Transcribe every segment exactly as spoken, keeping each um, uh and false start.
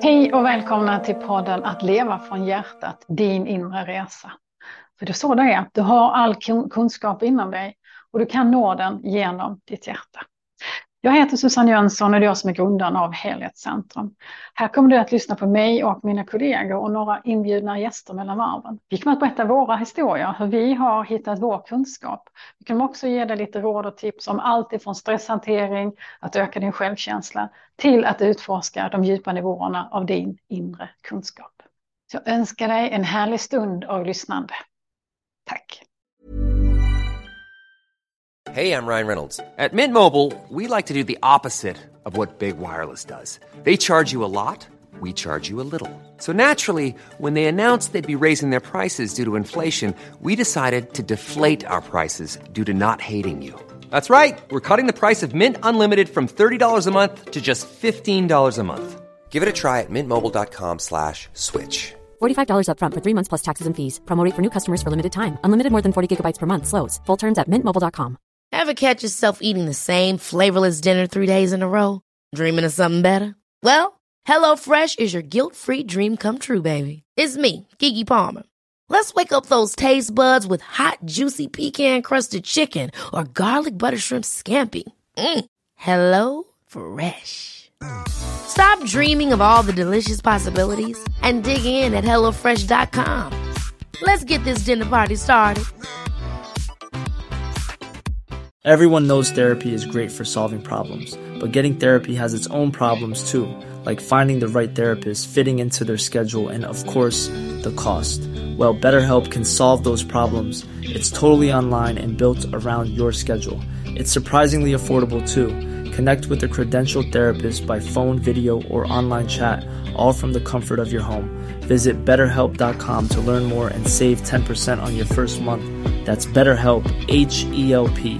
Hej och välkomna till podden Att leva från hjärtat, din inre resa. För det är så det är, du har all kunskap inom dig och du kan nå den genom ditt hjärta. Jag heter Susanne Jönsson och det är jag som är grundaren av Helhetscentrum. Här kommer du att lyssna på mig och mina kollegor och några inbjudna gäster mellan varven. Vi kommer att berätta våra historier, hur vi har hittat vår kunskap. Vi kommer också ge dig lite råd och tips om allt ifrån stresshantering, att öka din självkänsla, till att utforska de djupa nivåerna av din inre kunskap. Så jag önskar dig en härlig stund av lyssnande. Tack! Hey, I'm Ryan Reynolds. At Mint Mobile, we like to do the opposite of what Big Wireless does. They charge you a lot, we charge you a little. So naturally, when they announced they'd be raising their prices due to inflation, we decided to deflate our prices due to not hating you. That's right. We're cutting the price of Mint Unlimited from thirty dollars a month to just fifteen dollars a month. Give it a try at mintmobile.com slash switch. forty-five dollars up front for three months plus taxes and fees. Promo rate for new customers for limited time. Unlimited more than forty gigabytes per month slows. Full terms at mint mobile dot com. Ever catch yourself eating the same flavorless dinner three days in a row? Dreaming of something better? Well, HelloFresh is your guilt-free dream come true, baby. It's me, Keke Palmer. Let's wake up those taste buds with hot, juicy pecan-crusted chicken or garlic butter shrimp scampi. Mm. Hello Fresh. Stop dreaming of all the delicious possibilities and dig in at hello fresh dot com. Let's get this dinner party started. Everyone knows therapy is great for solving problems, but getting therapy has its own problems too, like finding the right therapist, fitting into their schedule, and of course, the cost. Well, BetterHelp can solve those problems. It's totally online and built around your schedule. It's surprisingly affordable too. Connect with a credentialed therapist by phone, video, or online chat, all from the comfort of your home. Visit better help dot com to learn more and save ten percent on your first month. That's BetterHelp, H E L P.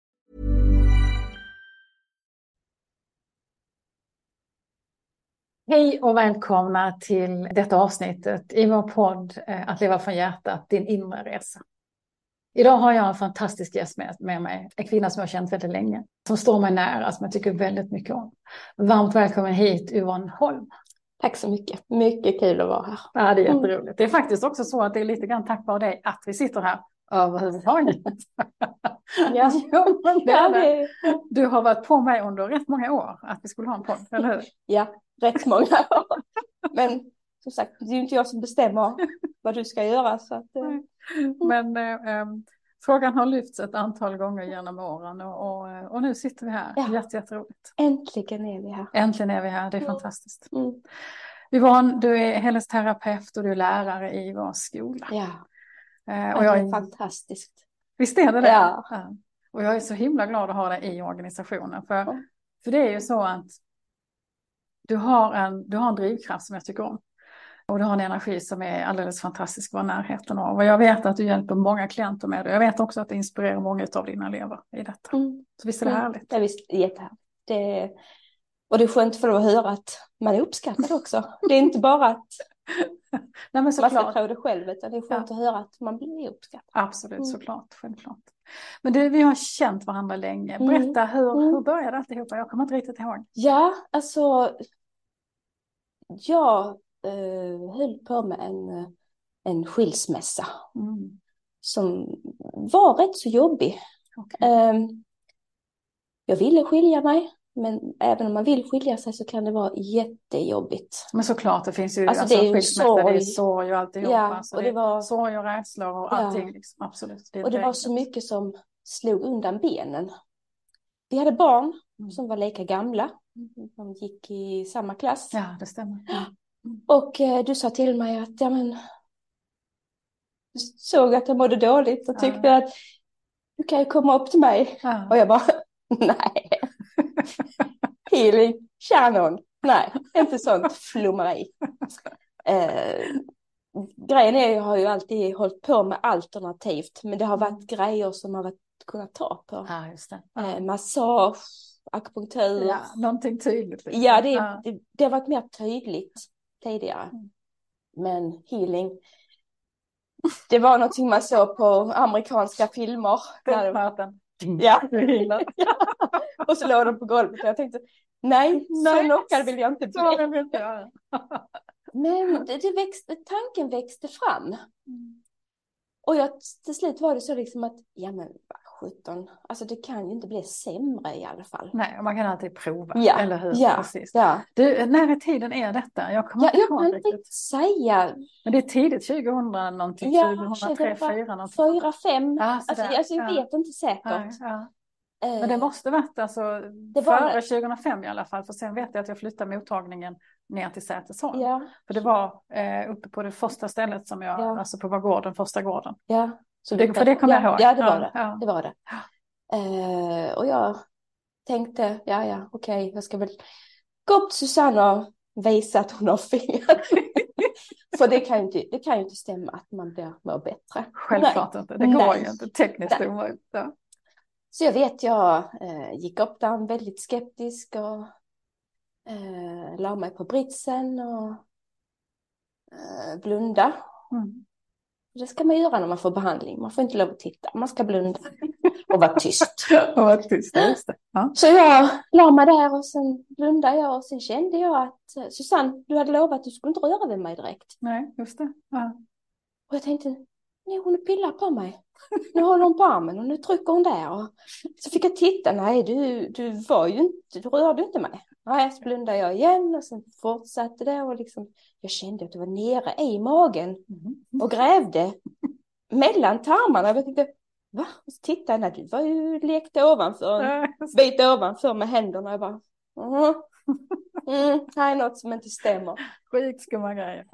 Hej och välkomna till detta avsnittet i vår podd Att leva från hjärtat, din inre resa. Idag har jag en fantastisk gäst med, med mig, en kvinna som jag har känt väldigt länge, som står mig nära, som jag tycker väldigt mycket om. Varmt välkommen hit, Yvonne Holm. Tack så mycket, mycket kul att vara här. Ja, det är jätteroligt. Det är faktiskt också så att det är lite grann tack vare dig att vi sitter här överhuvudtaget. Ja. Jo, men det Ja, är det. det... Du har varit på mig under rätt många år att vi skulle ha en podd, eller hur? ja, rätt många år. Men som sagt, det är ju inte jag som bestämmer vad du ska göra. Så att, eh. Men eh, frågan har lyfts ett antal gånger genom åren och, och, och nu sitter vi här. Ja. Jätte, jätteroligt. Äntligen är vi här. Äntligen är vi här, det är fantastiskt. Mm. Yvonne, du är helhetsterapeut och du är lärare i vår skola. Ja, Eh, och och jag det är är, fantastiskt. visst är det det? Ja. Ja. Och jag är så himla glad att ha dig i organisationen. För, Ja. för det är ju så att du har, en, du har en drivkraft som jag tycker om. Och du har en energi som är alldeles fantastisk att vara i närheten av. Och jag vet att du hjälper många klienter med det. Jag vet också att det inspirerar många av dina elever i detta. Mm. Så visst är det härligt? Ja, visst, jättehärligt. Det är... Och det är skönt för att höra att man är uppskattad också. Det är inte bara att Nej, men man ska såklart. tro det själv, utan det är skönt Ja. att höra att man blir uppskattad. Absolut, Mm. såklart. Självklart. Men du, vi har känt varandra länge. Mm. Berätta, hur, Mm. hur började alltihopa? Jag kommer inte riktigt ihåg. Ja, alltså jag eh, höll på med en, en skilsmässa Mm. som var rätt så jobbig. Okay. Eh, jag ville skilja mig, men även om man vill skilja sig så kan det vara jättejobbigt. Men såklart, det finns ju Alltså, alltså, det är ju skilsmässa, sorg. det är sorg och alltihopa. Ja, så och det det var- är sorg och rädslor och Ja. allting. Liksom. Absolut. Det är Och det inte var så enkelt. mycket som slog undan benen. Vi hade barn Mm. som var lika gamla. De gick i samma klass. Ja, det stämmer. Och eh, du sa till mig att ja, men, du såg att jag mådde dåligt och Ja. tyckte att du kan ju komma upp till mig. Ja. Och jag bara, nej. Healing, Shannon. Nej, inte sånt flummeri. Eh, grejen är, jag har ju alltid hållit på med alternativt. Men det har varit grejer som man har kunnat ta på. Ja, just det. Eh, massage, akupunktur. Ja, någonting tydligt. liksom. Ja, det, Ja. det, det har varit mer tydligt tidigare. Mm. Men healing, det var någonting man såg på amerikanska filmer. När- Möten. Ja. Du healar. Och så låg de på golvet och jag tänkte, Nej, Nej. så knockad vill jag inte bli. Så vill vi inte göra. Men det, det växte, tanken växte fram. Mm. Och jag, till slut var det så liksom att, ja men sjutton, alltså det kan ju inte bli sämre i alla fall. Nej, man kan alltid prova, Ja, eller hur? ja, Precis. ja. Du, när i tiden är detta? Jag kommer Ja, inte jag ihåg kan riktigt. inte säga. Men det är tidigt, tjugohundra någonting, Ja, tjugohundratre, fyra någonting. fyra, fem. Ja, Alltså, sådär. alltså jag Ja. vet inte säkert. Ja, ja. Eh, Men det måste varit alltså var före det. tjugohundrafem i alla fall. För sen vet jag att jag flyttade mottagningen ner till Sätesholm. Ja, För det var eh, uppe på det första stället som jag, Ja. alltså på var gården, första gården. ja. Så Det, för det kommer ja, jag ihåg. Ja, det var Ja, det. ja. Det var det. Eh, och jag tänkte, ja, ja, okej, jag ska väl gå upp till Susanne och visa att hon har fel. För det kan ju inte, det kan ju inte stämma att man blir mår bättre. Självklart Nej. inte. Det går Nej. ju inte. Tekniskt Nej. omöjligt. Ja. Så jag vet, jag eh, gick upp där väldigt skeptisk och eh, la mig på britsen och eh, blunda. Mm. Det ska man göra när man får behandling. Man får inte lov att titta. Man ska blunda och vara tyst. Och vad tyst, just det. Ja. Så jag la mig där och sen blundade jag och sen kände jag att eh, Susanne, du hade lovat att du skulle inte röra vid mig direkt. Nej, just det. Ja. Och jag tänkte, nej, hon pillar på mig. Nu håller hon på armen och nu trycker hon där. Och så fick jag titta, nej du, du var ju inte, du rörde inte mig. Nej, så blundade jag igen och sen fortsatte det och liksom, jag kände att det var nere i magen Mm. och grävde mellan tarmarna. Jag tänkte, va? Och så tittade jag, nej, du var ju lekte ovanför, en bit ovanför med händerna. Jag bara, mm, mm, här är något som inte stämmer. Skitskumma grejer.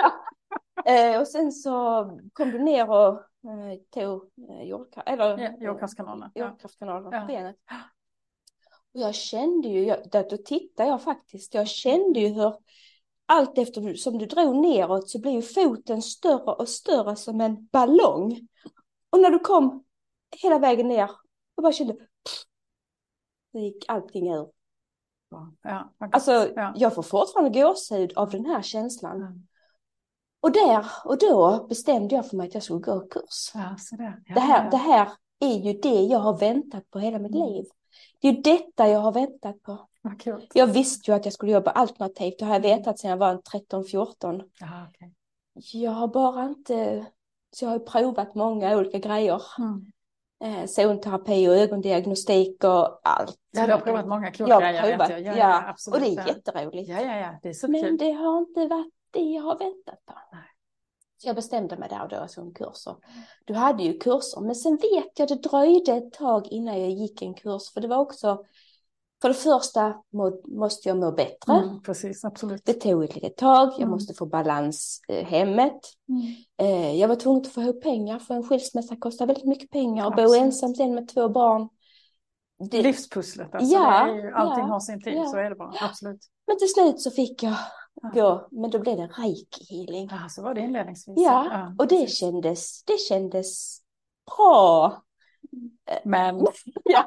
Eh, och sen så kom du ner och eh, tog eh, jordka- eller, Ja, jordkraftkanalen. Ja. jordkraftkanalen Ja. på benet. Och jag kände ju, jag, där, då tittade jag faktiskt, jag kände ju hur allt efter du, som du drog neråt så blev ju foten större och större som en ballong. Och när du kom hela vägen ner, jag bara kände, pff, det gick allting ur. Ja, faktiskt. Alltså, Ja. jag får fortfarande gåshud av den här känslan. Mm. Och där och då bestämde jag för mig att jag skulle gå kurs. Ja, så där. Ja, Det här, ja. det här är ju det jag har väntat på hela mitt Mm. liv. Det är ju detta jag har väntat på. Vad kul. Jag visste ju att jag skulle jobba alternativt. Det har jag vetat sedan jag var tretton fjorton. Ja, okej. Jag har bara inte... Så jag har provat många olika grejer. Mm. Eh, zonterapi och ögondiagnostik och allt. Ja, du har provat många kloka Jag har grejer. provat, vet ja. jag. Ja, ja, absolut. Och det är Ja. jätteroligt. Ja, ja, ja. Det är så Men kul. det har inte varit det jag har väntat på. Nej. Så jag bestämde mig där och då som kurser. Du hade ju kurser, men sen vet jag det dröjde ett tag innan jag gick en kurs. För det var också, för det första må, måste jag må bättre. Mm, precis, absolut. Det tog ett litet tag, jag Mm. måste få balans eh, hemmet. Mm. Eh, jag var tvungen att få ihop pengar, för en skilsmässa kostar väldigt mycket pengar. Och bo Absolut. ensam sen med två barn. Det, Livspusslet, alltså. Ja, Det är ju, allting ja, har sin tid, ja. så är det bara. Absolut. men till slut så fick jag Ja. gå, men då blev det reiki healing. Ja, så var det inledningsvis. Ja, och det precis. kändes, det kändes bra. Men, Ja.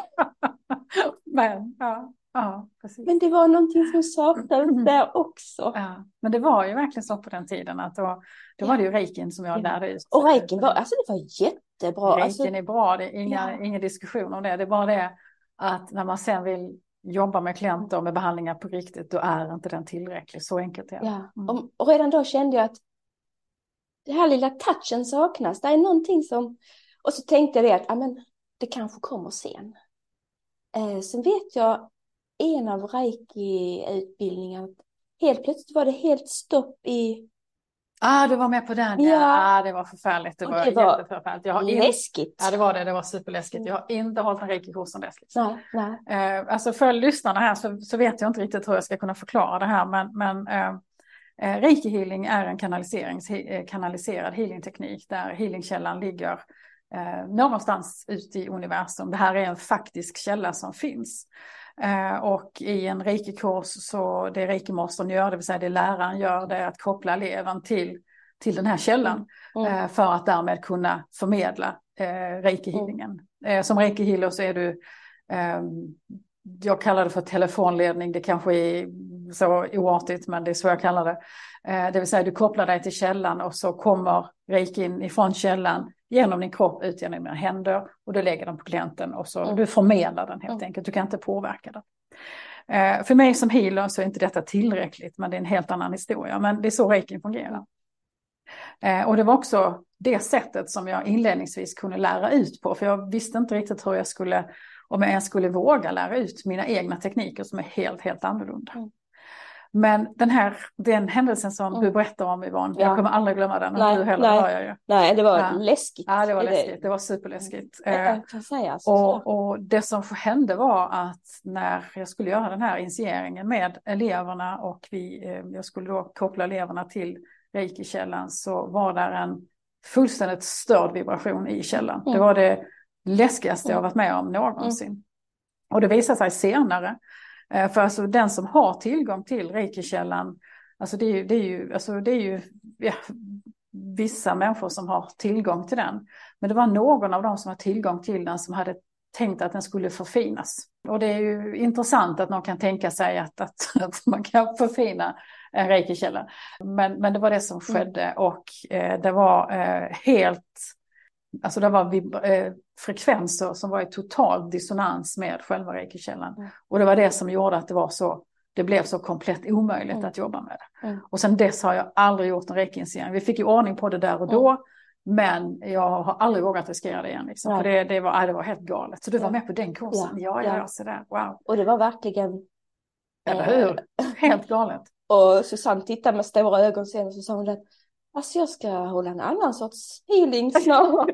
men, ja, ja, precis. Men det var någonting som saknades Mm. där också. Ja, men det var ju verkligen så på den tiden att då, då var det ju reikin som jag Ja. lärde ut. Och reikin var, alltså det var jättebra. Reikin Alltså, är bra, det är inga, Ja. ingen diskussion om det. Det är bara det att när man sen vill jobba med klienter och med behandlingar på riktigt, då är inte den tillräcklig. Så enkelt är det. ja. Mm. och, och redan då kände jag att det här lilla touchen saknas. Det är någonting som... Och så tänkte jag det att amen, det kanske kommer sen. Eh, sen vet jag en av reiki-utbildningarna. Helt plötsligt var det helt stopp i... Ah, du var med på den. Ja, Ja. ah, det var förfärligt. Det Och var, det var jätteförfärligt. Jag har in... läskigt. Ja, det var det. Det var superläskigt. Jag har inte hållit en reiki-kurs sedan dess. Liksom. Nej, nej. Eh, alltså för lyssnarna här så, så vet jag inte riktigt hur jag ska kunna förklara det här. Men, men eh, eh, reiki healing är en kanaliserings, eh, kanaliserad healingteknik där healingkällan ligger eh, någonstans ute i universum. Det här är en faktisk källa som finns. Eh, och i en reiki-kurs så det reiki-mastern gör, det vill säga det läraren gör, det är att koppla eleven till, till den här källan. Mm. Eh, för att därmed kunna förmedla eh, reiki-healingen. Eh, som reiki-healer så är du, eh, jag kallar det för telefonledning, det kanske är så oartigt men det är så jag kallar det. Eh, det vill säga du kopplar dig till källan och så kommer reikin ifrån källan genom din kropp ut genom dina händer och du lägger den på klienten och så Mm. du förmedlar den helt Mm. enkelt, du kan inte påverka den. Eh, för mig som healer så är inte detta tillräckligt, men det är en helt annan historia. Men det är så reikin fungerar. Eh, och det var också det sättet som jag inledningsvis kunde lära ut på. För jag visste inte riktigt hur jag skulle, om jag ens skulle våga lära ut mina egna tekniker som är helt, helt annorlunda. Mm. Men den här, den händelsen som mm. du berättar om, Yvonne, ja. Jag kommer aldrig glömma den. Nej, du heller, nej, hör jag ju. nej, det var ja. läskigt. Ja, det var läskigt. Det var superläskigt. Jag kan säga så. Och, och det som hände var att när jag skulle göra den här initieringen med eleverna och vi, jag skulle då koppla eleverna till reiki-källan, så var där en fullständigt störd vibration i källan. Mm. Det var det läskigaste jag varit med om någonsin. Mm. Och det visade sig senare. För alltså den som har tillgång till reiki-källan, alltså det är ju, det är ju, alltså det är ju ja, vissa människor som har tillgång till den. Men det var någon av dem som har tillgång till den som hade tänkt att den skulle förfinas. Och det är ju intressant att någon kan tänka sig att, att, att man kan förfina en reiki-källa. Men, men det var det som skedde mm. och eh, det var eh, helt... Alltså det var vib- eh, frekvenser som var i total dissonans med själva reiki-källan. Mm. Och det var det som gjorde att det var så, det blev så komplett omöjligt mm. att jobba med det. Mm. Och sen dess har jag aldrig gjort en reiki-initiering. Vi fick ju ordning på det där och då. Mm. Men jag har aldrig vågat riskera det igen. Liksom. För det, det, var, äh, det var helt galet. Så du var med på den kursen? Ja, ja, ja. Så där. Wow. Och det var verkligen... Eller hur? Helt galet. Och Susanne tittade med stora ögon sen och så sa hon att alltså jag ska hålla en annan sorts healing snart.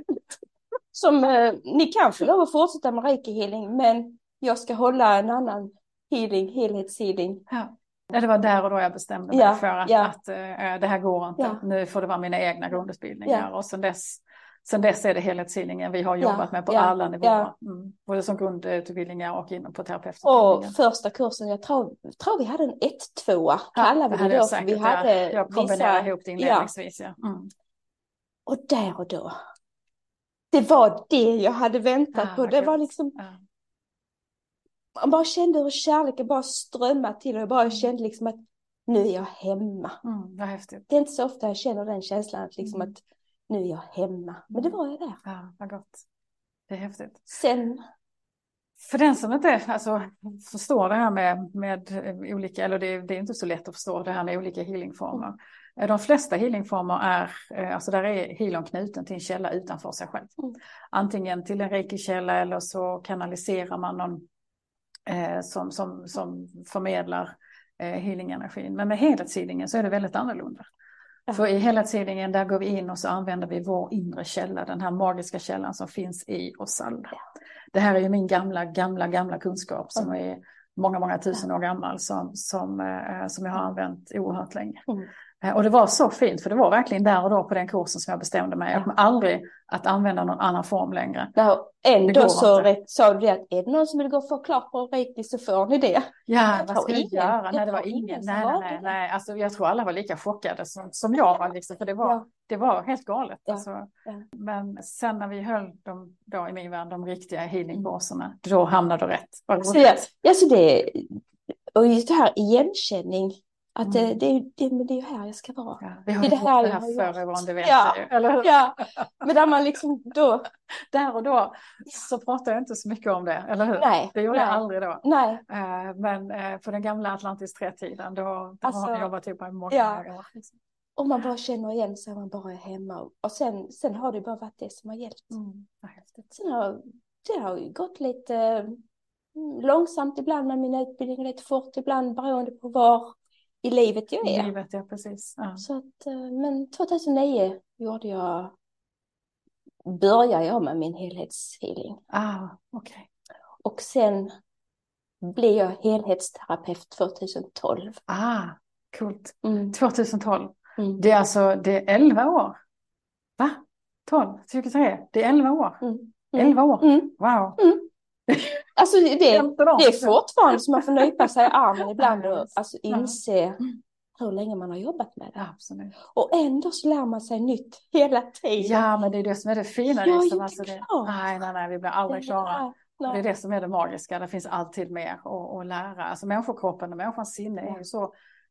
Som eh, ni kan få lov att fortsätta med reiki-healing, men jag ska hålla en annan healing, helhetshealing. Ja. Ja, det var där och då jag bestämde mig ja, för att, ja. att uh, det här går inte. Ja. Nu får det vara mina egna grundutbildningar. Ja. Och sen dess, sen dess är det helhetshealingen vi har jobbat ja. med på ja. alla nivåer. Ja. Mm. Både som grundutbildningar och inom på terapeututbildningen. Och första kursen, jag tror, tror vi hade en ett-tvåa. Ja, det hade jag säkert. Vi hade jag jag kombinerade vissa... ihop det inledningsvis. Ja. Ja. Mm. Och där och då. Det var det jag hade väntat ja, på. Det var liksom... Ja. Man bara kände hur kärleken bara strömmade till och jag bara kände liksom att nu är jag hemma. Mm, vad häftigt. Det är inte så ofta jag känner den känslan att, liksom mm. att nu är jag hemma. Men det var jag där. Ja, vad gott. Det är häftigt. Sen... För den som inte alltså, förstår det här med, med olika, eller det, det är inte så lätt att förstå det här med olika healingformer. Mm. De flesta healingformer är, alltså där är healern knuten till en källa utanför sig själv. Mm. Antingen till en reiki-källa eller så kanaliserar man någon Eh, som, som, som förmedlar eh, healing-energin. Men med helhetshealingen så är det väldigt annorlunda. Ja. För i helhetshealingen där går vi in och så använder vi vår inre källa, den här magiska källan som finns i oss alla. Ja. Det här är ju min gamla, gamla, gamla kunskap som är många, många tusen år gammal som, som, eh, som jag har använt oerhört länge. Mm. Och det var så fint, för det var verkligen där och då på den kursen som jag bestämde mig. Jag kommer aldrig att använda någon annan form längre. Ja, ändå så rätt, sa du att är det någon som vill gå för klart på reiki så får ni det. Ja, jag vad ska jag göra? Jag nej, det var ingen. Nej, nej, nej, nej. Alltså, jag tror alla var lika chockade som, som jag var. Liksom, för det var, ja. det var helt galet. Ja. Alltså. Ja. Men sen när vi höll dem då i min värld, de riktiga healingkurserna, då hamnade det rätt. Så, ja, ja, så det, och just det här igenkänning. Att mm. det, det, det, men det är ju här jag ska vara. Ja, vi har ju det, det här, det här förr Yvonne, det vet ja, jag ju. Eller? Ja, men där man liksom då... Där och då så pratar jag inte så mycket om det, eller hur? Nej. Det gjorde nej, jag aldrig då. Nej. Uh, men uh, på den gamla Atlantis tre-tiden, då, då alltså, har jag jobbat typ i många ja. år. Liksom. Och man bara känner igen så man bara är hemma. Och sen, sen har det bara varit det som har hjälpt. Mm. Sen har det har ju gått lite mm, långsamt ibland med mina utbildningar, lite fort ibland beroende på var i livet jag är. I livet, ja, precis. Ja. Så att, men tjugohundranio gjorde jag, började jag med min helhetshealing. Ah, okej. Okay. Och sen blev jag helhetsterapeut tjugotolv. Ah, coolt. Mm. tjugotolv. Mm. Det är alltså, det är elva år. Va? tolv, tjugotre. Det är elva år. Mm. Mm. elva år. Mm. Wow. Mm. Alltså det, det är fortfarande som man får nypa sig i armen ibland och alltså inse hur länge man har jobbat med det. Absolut. Och ändå så lär man sig nytt hela tiden. Ja, men det är det som är det fina. Jag liksom. är Alltså inte det, klar. Nej, nej, nej, vi blir aldrig klara. Det är det som är det magiska. Det finns alltid mer att, att lära. Alltså människokroppen och människans sinne är ju så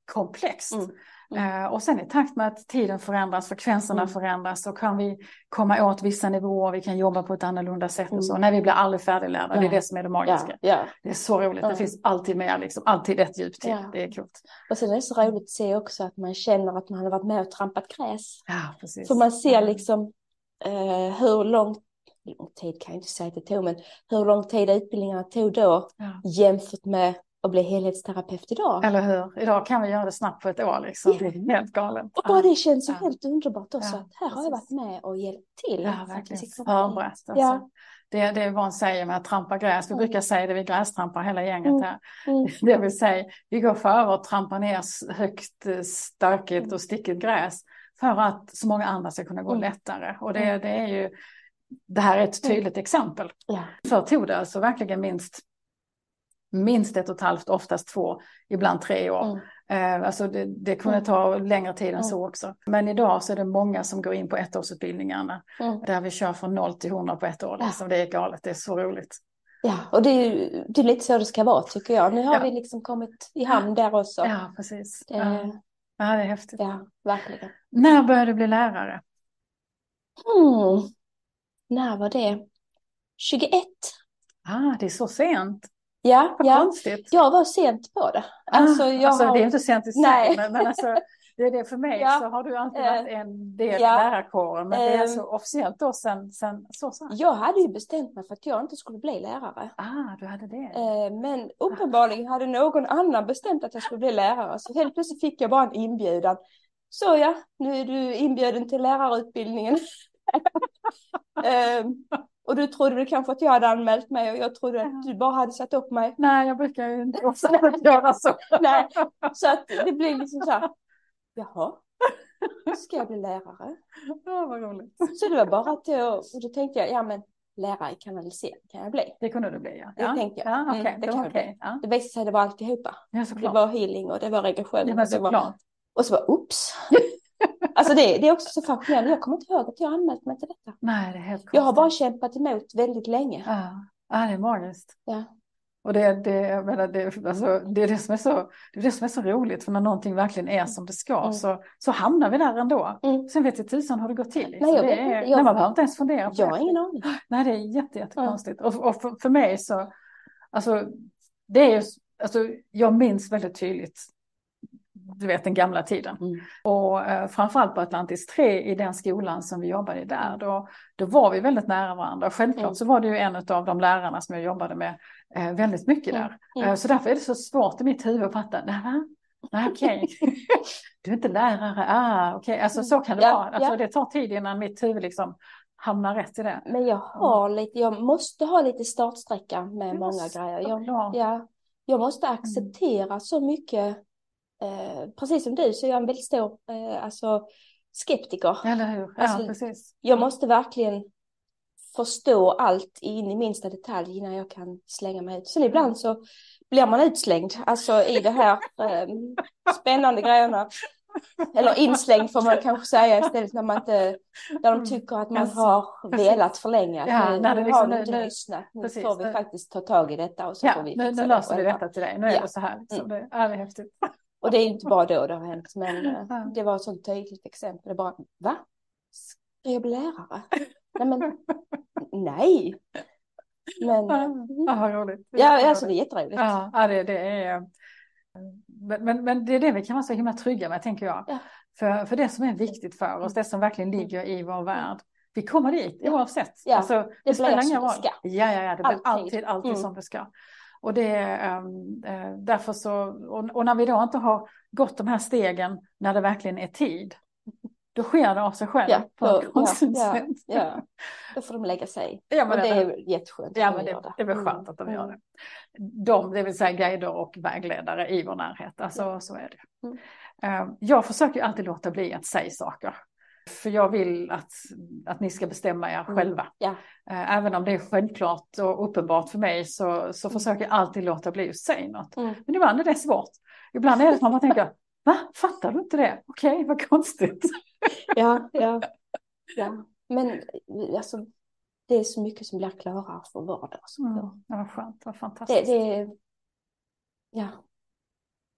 komplext. Mm. Mm. Eh, och sen i takt med att tiden förändras, frekvenserna Mm. förändras, så kan vi komma åt vissa nivåer, vi kan jobba på ett annorlunda sätt Mm. och så. Nej, vi blir aldrig färdiglärda, Ja. det är det som är det magiska. Ja, ja. Det är så roligt, Ja. det finns alltid mer, liksom, alltid ett djup till, Ja. det är coolt. Och sen är det så roligt att se också att man känner att man har varit med och trampat gräs. Ja, precis. För man ser liksom eh, hur lång, lång tid kan jag inte säga att det tog, men hur lång tid utbildningarna tog då Ja. jämfört med att bli helhetsterapeut idag. Eller hur? Idag kan vi göra det snabbt på ett år liksom. Ja. Det är helt galet. Och bara det känns så Ja. helt underbart också. Ja, att här har jag precis. varit med och hjälpt till. Ja, för att vi verkligen. ska komma dit. Förberett. Alltså. Ja. Det, det är vad man säger med att trampa gräs. Vi Mm. brukar säga det, vi grästrampar hela gänget Mm. här. Mm. Det vill säga, vi går före och trampar ner högt, eh, stökigt Mm. och stickigt gräs. För att så många andra ska kunna gå Mm. lättare. Och det, Mm. det är ju, det här är ett tydligt exempel. Ja. Förr tog det alltså verkligen minst, minst ett och ett halvt, oftast två, ibland tre år. Mm. Eh, alltså det, det kunde Mm. ta längre tid än Mm. så också. Men idag så är det många som går in på ettårsutbildningarna. Mm. Där vi kör från noll till hundra på ett år. Liksom. Det är galet, det är så roligt. Ja, och det är, ju, det är lite så det ska vara tycker jag. Nu har Ja. vi liksom kommit i hamn där också. Ja, precis. Det, Ja. Ja, det är häftigt. ja, verkligen. När började du bli lärare? Mm. När var det? tjugoett. Ah, det är så sent. Ja, Vad ja. konstigt. Jag var sent på det. Alltså, ah, jag alltså har... det är inte sent i sig, Nej. men, men alltså, det är det för mig. Ja. Så har du alltid Eh, varit en del ja. i lärarkåren. Men det är Eh. alltså officiellt då sen, sen så så. Jag hade ju bestämt mig för att jag inte skulle bli lärare. Ah, du hade det. Eh, Men uppenbarligen hade någon annan bestämt att jag skulle bli lärare. Så helt plötsligt fick jag bara en inbjudan. Så ja, nu är du inbjuden till lärarutbildningen. eh, och du trodde du kanske att jag hade anmält mig och jag trodde att du bara hade satt upp mig. Nej, jag brukar ju inte ofta göra så. Nej, så att det blir liksom så här, jaha, ska jag bli lärare? Ja, vad roligt. Så det var bara att jag, och då tänkte jag, ja men lärare i kanalisering kan jag bli. Det kunde du bli, ja. Det ja. tänkte jag. Ja, okej. Mm, det det kan var jag okej. bli. Ja. Det visade sig det var alltihopa. Ja, Det såklart. var healing och det var regression. Ja, men och, det var, såklart. och så var oops. Alltså det, det är också så fascinerande. Jag kommer inte ihåg att jag anmält mig till detta. Nej, det är helt konstigt. Jag har bara kämpat emot väldigt länge. Ja, ja, det är magiskt. Ja. Och det, det, jag menar, det, alltså, det, är det, som är så, det är det som är så roligt, för när någonting verkligen är som det ska Mm. så, så hamnar vi där ändå. Mm. Sen vet jag tusan hur det går till. Liksom. Nej, jag det vet är, inte. Jag- nej, man behöver inte ens fundera på Jag det. har ingen aning. Nej, det är jätte, jättekonstigt. Och, och för, för mig så, alltså, det är ju, alltså, jag minns väldigt tydligt, du vet, den gamla tiden. Mm. Och eh, framförallt på Atlantis tre i den skolan som vi jobbade i där, då, då var vi väldigt nära varandra. Och självklart Mm. så var det ju en av de lärarna som jag jobbade med eh, väldigt mycket där. Mm. Eh, så därför är det så svårt i mitt huvud att fatta, nej, va? Nej, okej. Du är inte lärare, ah, okej. Alltså så kan det Ja, vara. Alltså, ja. det tar tid innan mitt huvud liksom hamnar rätt i det. Men jag har lite, jag måste ha lite startsträcka med Det många måste grejer. Jag, klart. ja, jag måste acceptera så mycket, eh, precis som du så är jag en väldigt stor eh, alltså, skeptiker. Eller hur? Ja, Alltså, precis. Jag måste verkligen förstå allt in i minsta detalj innan jag kan slänga mig ut. Sen ibland så blir man utslängd, alltså i det här eh, spännande grejerna. Eller inslängd får man kanske säga istället, när man inte, när de tycker att man har Precis. velat förlänga. Ja, nu när det nu liksom- har du nu- inte nu- lyssnat, nu precis. får vi faktiskt ta tag i detta och så Ja, får vi nu, fixa nu det löser vi själva. detta till dig. Nu är Ja. det så här. Liksom. Mm. Det är det är häftigt. Och det är inte bara då det har hänt, men eh, Ja. det var ett sånt tydligt exempel. Det bara, va? Ska jag bli lärare? Nej, men nej. Men, Ja, mm. ja, vad roligt. ja, alltså det är jätteroligt. Ja, ja det, det är... Men, men, men det är det vi kan vara så himla trygga med, tänker jag. Ja. För, för det som är viktigt för oss, det som verkligen ligger i vår värld, vi kommer dit Ja. oavsett. Ja, Alltså, det, blir spelar som ingen det roll. ska. Ja, ja, ja, det blir Alltid. alltid, alltid Mm. som det ska. Och, det, um, uh, därför så, och, och när vi då inte har gått de här stegen när det verkligen är tid, då sker det av sig själv Ja, på då, ett konstigt ja, sätt. ja, ja. Då får de lägga sig. Ja, men och det det- är jätteskönt Ja, att men de det, gör det. det är väl Mm. skönt att de Mm. gör det. De, det vill säga guider och vägledare i vår närhet. Alltså, så är det. Mm. Eh, Jag försöker alltid låta bli att säga saker. För jag vill att, att ni ska bestämma er Mm. själva. Ja. Eh, Även om det är självklart och uppenbart för mig, så, så försöker jag alltid låta bli att säga något. Mm. Men ibland är det svårt. Ibland är det som att man tänker, va? Fattar du inte det? Okej, vad konstigt. Ja, ja, ja. Men alltså, det är så mycket som blir klarare för var dag. Mm. Mm. Det var skönt, det var Det, fantastiskt. det är, ja.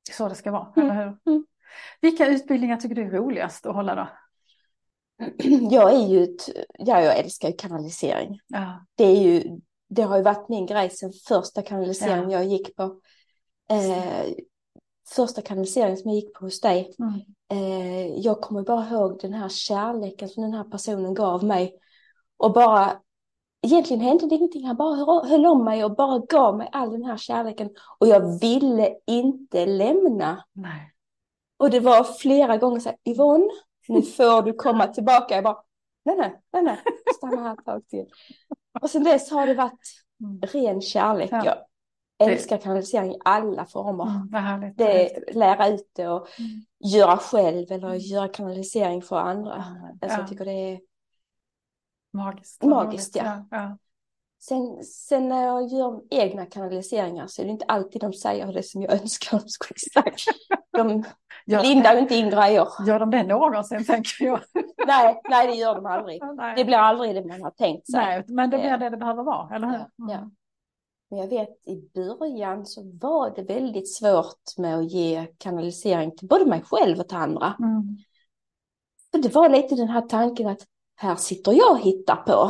Så det ska vara, Mm. eller hur? Mm. Vilka utbildningar tycker du är roligast att hålla då? Jag är ju ett, ja, jag älskar ju kanalisering. Ja. Det är ju, det har ju varit min grej sedan första kanaliseringen Ja. jag gick på. Eh, första kanaliseringen som jag gick på hos dig. Mm. Eh, jag kommer bara ihåg den här kärleken som den här personen gav mig. Och bara, egentligen hände det ingenting. Han bara höll, höll om mig och bara gav mig all den här kärleken. Och jag ville inte lämna. Nej. Och det var flera gånger så här, Yvonne, nu får du komma tillbaka. Jag bara, nej, nej, nej, nej, stanna här ett tag till. Och sen dess har det varit ren kärlek. Ja. Jag älskar kanalisering i alla former. Mm, vad härligt. Det är lära ut det och Mm. göra själv eller göra kanalisering för andra. Ja. Alltså jag tycker det är Magiskt. magiskt, ja. ja. ja. Sen, sen när jag gör egna kanaliseringar så är det inte alltid de säger det som jag önskar de skulle sagt. De Gör, lindar inte in grejer. gör de det någonsin, tänker jag? Nej, nej, det gör de aldrig. Nej. Det blir aldrig det man har tänkt sig. Nej, men det blir Eh, det det behöver vara, eller hur? Ja, Mm. ja. Men jag vet i början så var det väldigt svårt med att ge kanalisering till både mig själv och till andra. Mm. För det var lite den här tanken att här sitter jag och hittar på.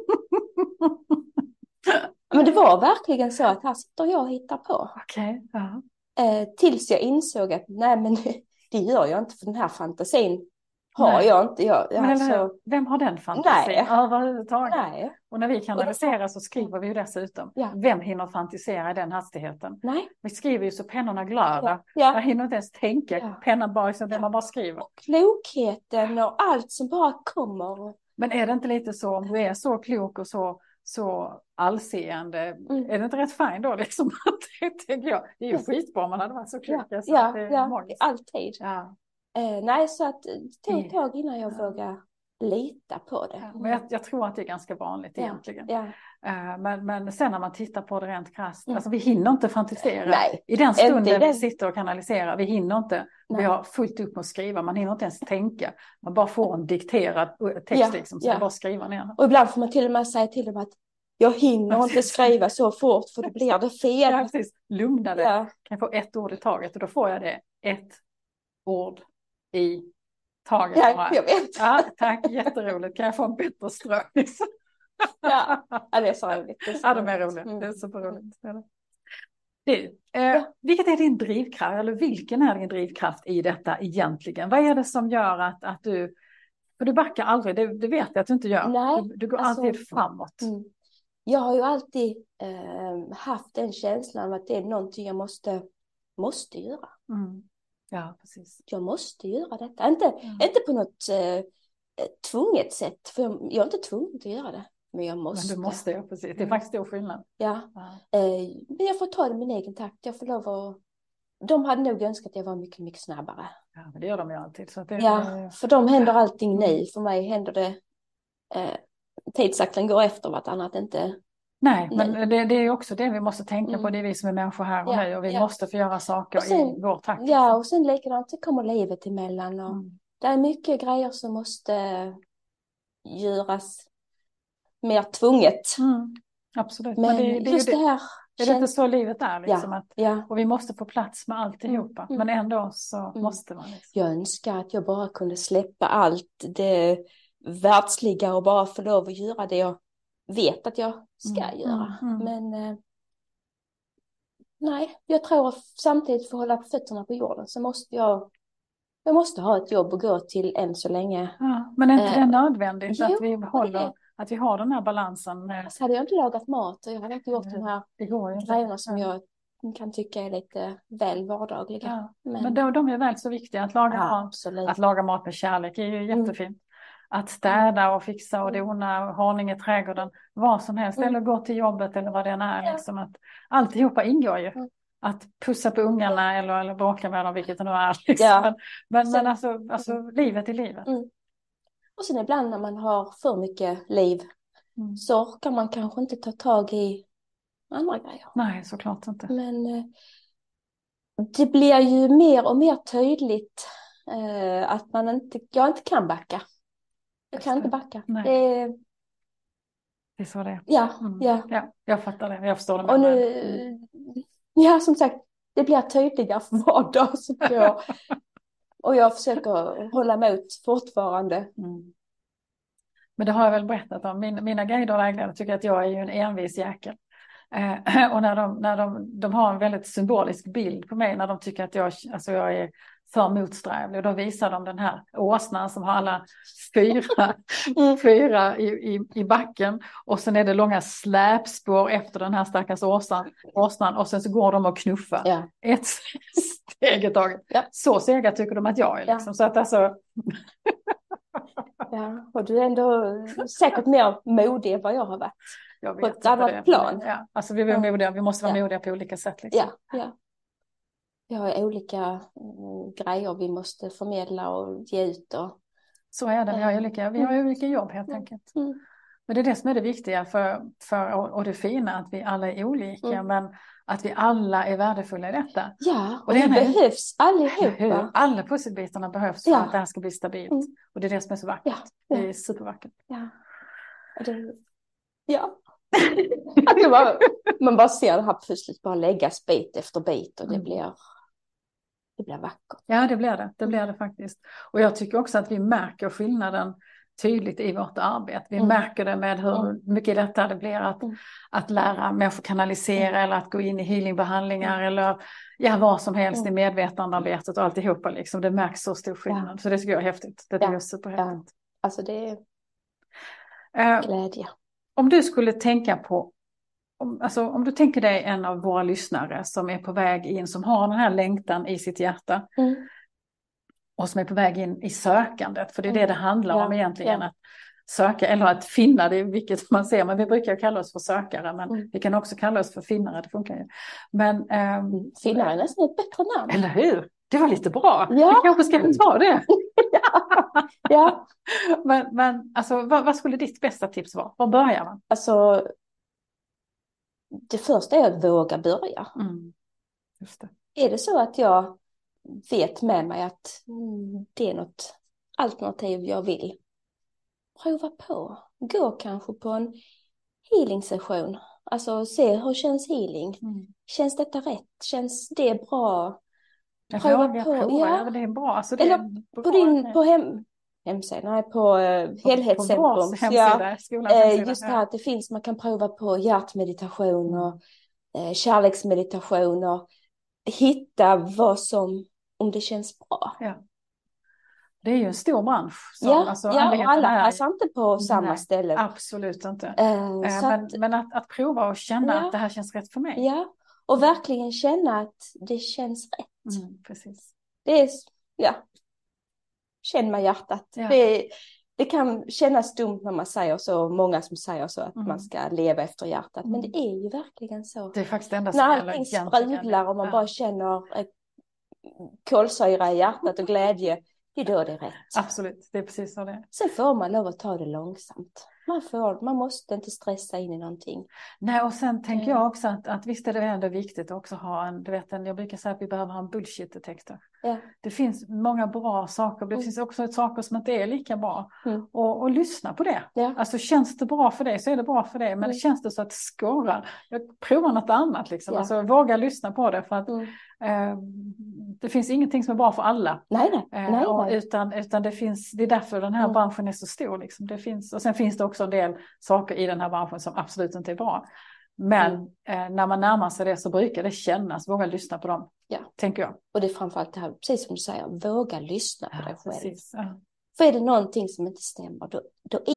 Men det var verkligen så att här sitter jag och hittar på. Okej, ja. Eh, tills jag insåg att nej, men det gör jag inte, för den här fantasin har Nej. jag inte. Jag, Men alltså, eller hur? Vem har den fantasin Nej. överhuvudtaget? nej, Och när vi kanaliserar så skriver vi ju dessutom. Ja. Vem hinner fantisera i den hastigheten? nej. Vi skriver ju så pennorna glöder. Ja. Jag hinner inte ens tänka. Ja. Pennan bara så det man bara skriver. Och klokheten och allt som bara kommer. Men är det inte lite så, om du är så klok och så, så allseende, Mm. är det inte rätt fint då liksom? Det tänker jag. Det är ju skitbra om man hade varit så klok. Ja, Så ja, det är ja, magiskt. alltid. Ja. Eh, nej, så att det tog ett tag innan jag Ja. vågade lita på det. Ja, men jag, jag tror att det är ganska vanligt Ja, egentligen. ja. Eh, Men, men sen när man tittar på det rent krasst, Mm. alltså vi hinner inte fantisera. Nej, I den inte i stunden vi den- sitter och kanaliserar, vi hinner inte. Vi Nej. har fullt upp med att skriva, man hinner inte ens tänka. Man bara får en dikterad text Ja, liksom, så ja. det är bara att skriva ner den. Och ibland får man till och med säga till dem att jag hinner inte skriva så fort för då blir det fel. Ja, precis. Lugna dig. Ja. Kan jag få ett ord i taget och då får jag det. Ett ord i taget. Ja, bara. jag vet. Ja, tack, jätteroligt. Kan jag få en bättre strömning? Ja. Ja, det är så roligt. Det är så Ja, de är roligt. roliga. Mm. Det är superroligt. Du, eh, vilket är din drivkraft, eller vilken är din drivkraft i detta egentligen? Vad är det som gör att, att du, för du backar aldrig, det, det vet jag att du inte gör. Nej, du, du går alltså- alltid framåt. Mm. Jag har ju alltid eh, haft den känslan av att det är någonting jag måste, måste göra. Mm. Ja, precis. Jag måste göra detta. Inte, Mm. inte på något eh, tvunget sätt, för jag, jag är inte tvungen att göra det. Men jag måste. Men du måste, ja, precis. Det är Mm. faktiskt stor skillnad. Ja. Ja. Eh, men jag får ta det i min egen takt. Jag får lov att... De hade nog önskat att jag var mycket, mycket snabbare. Ja, men det gör de ju alltid. Så att det, Ja, för de händer allting nu. För mig händer det... Eh, tidsakten går efter vartannat, inte... Nej, men Nej. det, det är ju också det vi måste tänka på. Mm. Det är vi som är människor här och Ja, nu och vi ja. måste få göra saker Och sen- i vår takt. Ja, och sen likadant så kommer livet emellan. Och Mm. det är mycket grejer som måste göras mer tvunget. Mm. Absolut. Men, det, det, är ju just det, det. här... Är det inte så livet är? Liksom, att, Ja, och vi måste få plats med alltihopa. Mm. Men ändå så Mm. måste man. Liksom. jag önskar att jag bara kunde släppa allt det världsliga och bara få lov att göra det jag vet att jag ska Mm, göra. mm, mm. Men eh, nej, jag tror att samtidigt för att hålla fötterna på jorden så måste jag, jag måste ha ett jobb att gå till än så länge. Ja, men är inte det Eh, nödvändigt jo, att vi det håller, är. att vi har den här balansen? eh, Så hade jag inte lagat mat och jag hade inte gjort Mm. de här Det går ju inte. grejerna som jag kan tycka är lite väl vardagliga. Ja. Men, Men de, de är väl så viktiga. Att laga, ja, mat, absolut. att laga mat med kärlek är ju Mm. jättefint. Att städa och fixa och dona, ordning i trädgården, vad som helst. Mm. Eller gå till jobbet eller vad det än är. Ja. Liksom att, alltihopa ingår ju. Mm. Att pussa på ungarna eller, eller bråka med dem, vilket det nu är. Liksom. Ja. Men, men, Sen- men alltså, alltså livet är livet. Mm. Och sen ibland när man har för mycket liv Mm. så kan man kanske inte ta tag i andra grejer. Nej, såklart inte. Men eh, det blir ju mer och mer tydligt eh, att man inte, jag inte kan backa. Jag Just kan det. inte backa. Nej. Det är, Det är så det är. ja, Mm. ja. Ja, jag fattar det. Jag förstår det. Och med. nu, ja som sagt, det blir tydligare för var dag som går. Och jag försöker hålla emot fortfarande. Mm. Men det har jag väl berättat om. Min, mina guider och vägledare tycker att jag är ju en envis jäkel. Eh, och när, de, när de, de har en väldigt symbolisk bild på mig när de tycker att jag, alltså jag är för motsträvlig. Och då visar de den här åsnan som har alla fyra, fyra i, i, i backen. Och sen är det långa släpspår efter den här stackars åsnan. åsnan och sen så går de och knuffar. Ja. Ett steg i taget. Ja. Så sega tycker de att jag är. Liksom. Ja. Så att alltså... Ja, och du är ändå säkert mer modig än vad jag har varit. Jag vet på ett inte annat det. plan. Ja, alltså vi är modiga, vi måste vara ja. modiga på olika sätt. Liksom. Ja, ja. Vi har olika mm, grejer vi måste förmedla och ge ut. Och... Så är det, vi har olika, vi har olika jobb helt mm. enkelt. Mm. Men det är det som är det viktiga för, för, och det fina, att vi alla är olika, mm. men att vi alla är värdefulla i detta. Ja, och, och det vi behövs allihopa. Alla pusselbitarna behövs för ja. att det här ska bli stabilt. Mm. Och det är det som är så vackert. Ja. Ja. Det är supervackert. Ja. Och det, ja. Att bara, man bara ser det här pusslet bara läggas bit efter bit och det mm. blir det blir vackert. Ja, det blir det. Det blir det faktiskt. Och jag tycker också att vi märker skillnaden tydligt i vårt arbete. Vi mm. märker det med hur mm. mycket lättare det blir att, mm. att lära människor kanalisera mm. eller att gå in i healingbehandlingar mm. eller ja, vad som helst mm. i medvetandearbetet och alltihopa. Liksom. Det märks så stor skillnad. Ja. Så det tycker jag är häftigt. Det tycker ja. jag är superhäftigt. Ja. Alltså det är uh, glädje. Om du skulle tänka på, om, alltså, om du tänker dig en av våra lyssnare som är på väg in, som har den här längtan i sitt hjärta mm. och som är på väg in i sökandet, för det är mm. det det handlar ja. om egentligen, ja. att söka eller att finna, det vilket man ser, men vi brukar kalla oss för sökare, men mm. vi kan också kalla oss för finnare, det funkar ju. Men, ähm, finnare är nästan ett bättre namn. Eller hur? Det var lite bra. Ja. Vi kanske ska ta det. ja. ja. Men, men alltså, vad, vad skulle ditt bästa tips vara? Var börjar man? Alltså, det första är att våga börja. Mm. Just det. Är det så att jag vet med mig att mm, det är något alternativ jag vill, prova på. Gå kanske på en healing-session. Alltså se, hur känns healing? Mm. Känns detta rätt? Känns det bra? Prova på. Prova. Ja. Ja, det är bra. Alltså, det Eller är på din på hem, hemsida, nej, på uh, helhetscentrum. Ja, uh, just det här att det finns, man kan prova på hjärtmeditation och uh, kärleksmeditation och hitta vad som, om det känns bra. Ja. Det är ju en stor bransch. Som, ja, alltså, ja och alla är passar inte på samma nej, ställe. Absolut inte. Uh, men att, men att, att prova och känna ja, att det här känns rätt för mig. Ja, och verkligen känna att det känns rätt. Mm, precis. Det är, ja, känn med hjärtat. Ja. Det, det kan kännas dumt när man säger så, många som säger så, att mm. man ska leva efter hjärtat. Men det är ju verkligen så. Det är faktiskt det enda som när allting sprudlar och man ja. bara känner kolsyra i hjärtat och glädje, det är då det är rätt. Absolut, det är precis så det är. Sen får man lov att ta det långsamt. Man, får, man måste inte stressa in i någonting. Nej, och sen tänker jag också att, att visst är det ändå viktigt att också ha en, du vet, en, jag brukar säga att vi behöver ha en bullshit-detektor. Ja. Det finns många bra saker, det mm. finns också saker som inte är lika bra. Mm. Och, och lyssna på det. Ja. Alltså känns det bra för dig så är det bra för dig, men mm. känns det så att det skorrar, jag provar något annat liksom. Ja. Alltså våga lyssna på det, för att mm. eh, det finns ingenting som är bra för alla. Nej, nej. Eh, nej, och, nej. Utan, utan det finns, det är därför den här mm. branschen är så stor liksom. Det finns, och sen finns det också en del saker i den här branschen som absolut inte är bra. Men mm. eh, när man närmar sig det så brukar det kännas, våga lyssna på dem, ja. tänker jag. Och det är framförallt det här, precis som du säger, våga lyssna på ja, dig själv. Precis, ja. För är det någonting som inte stämmer, då, då är...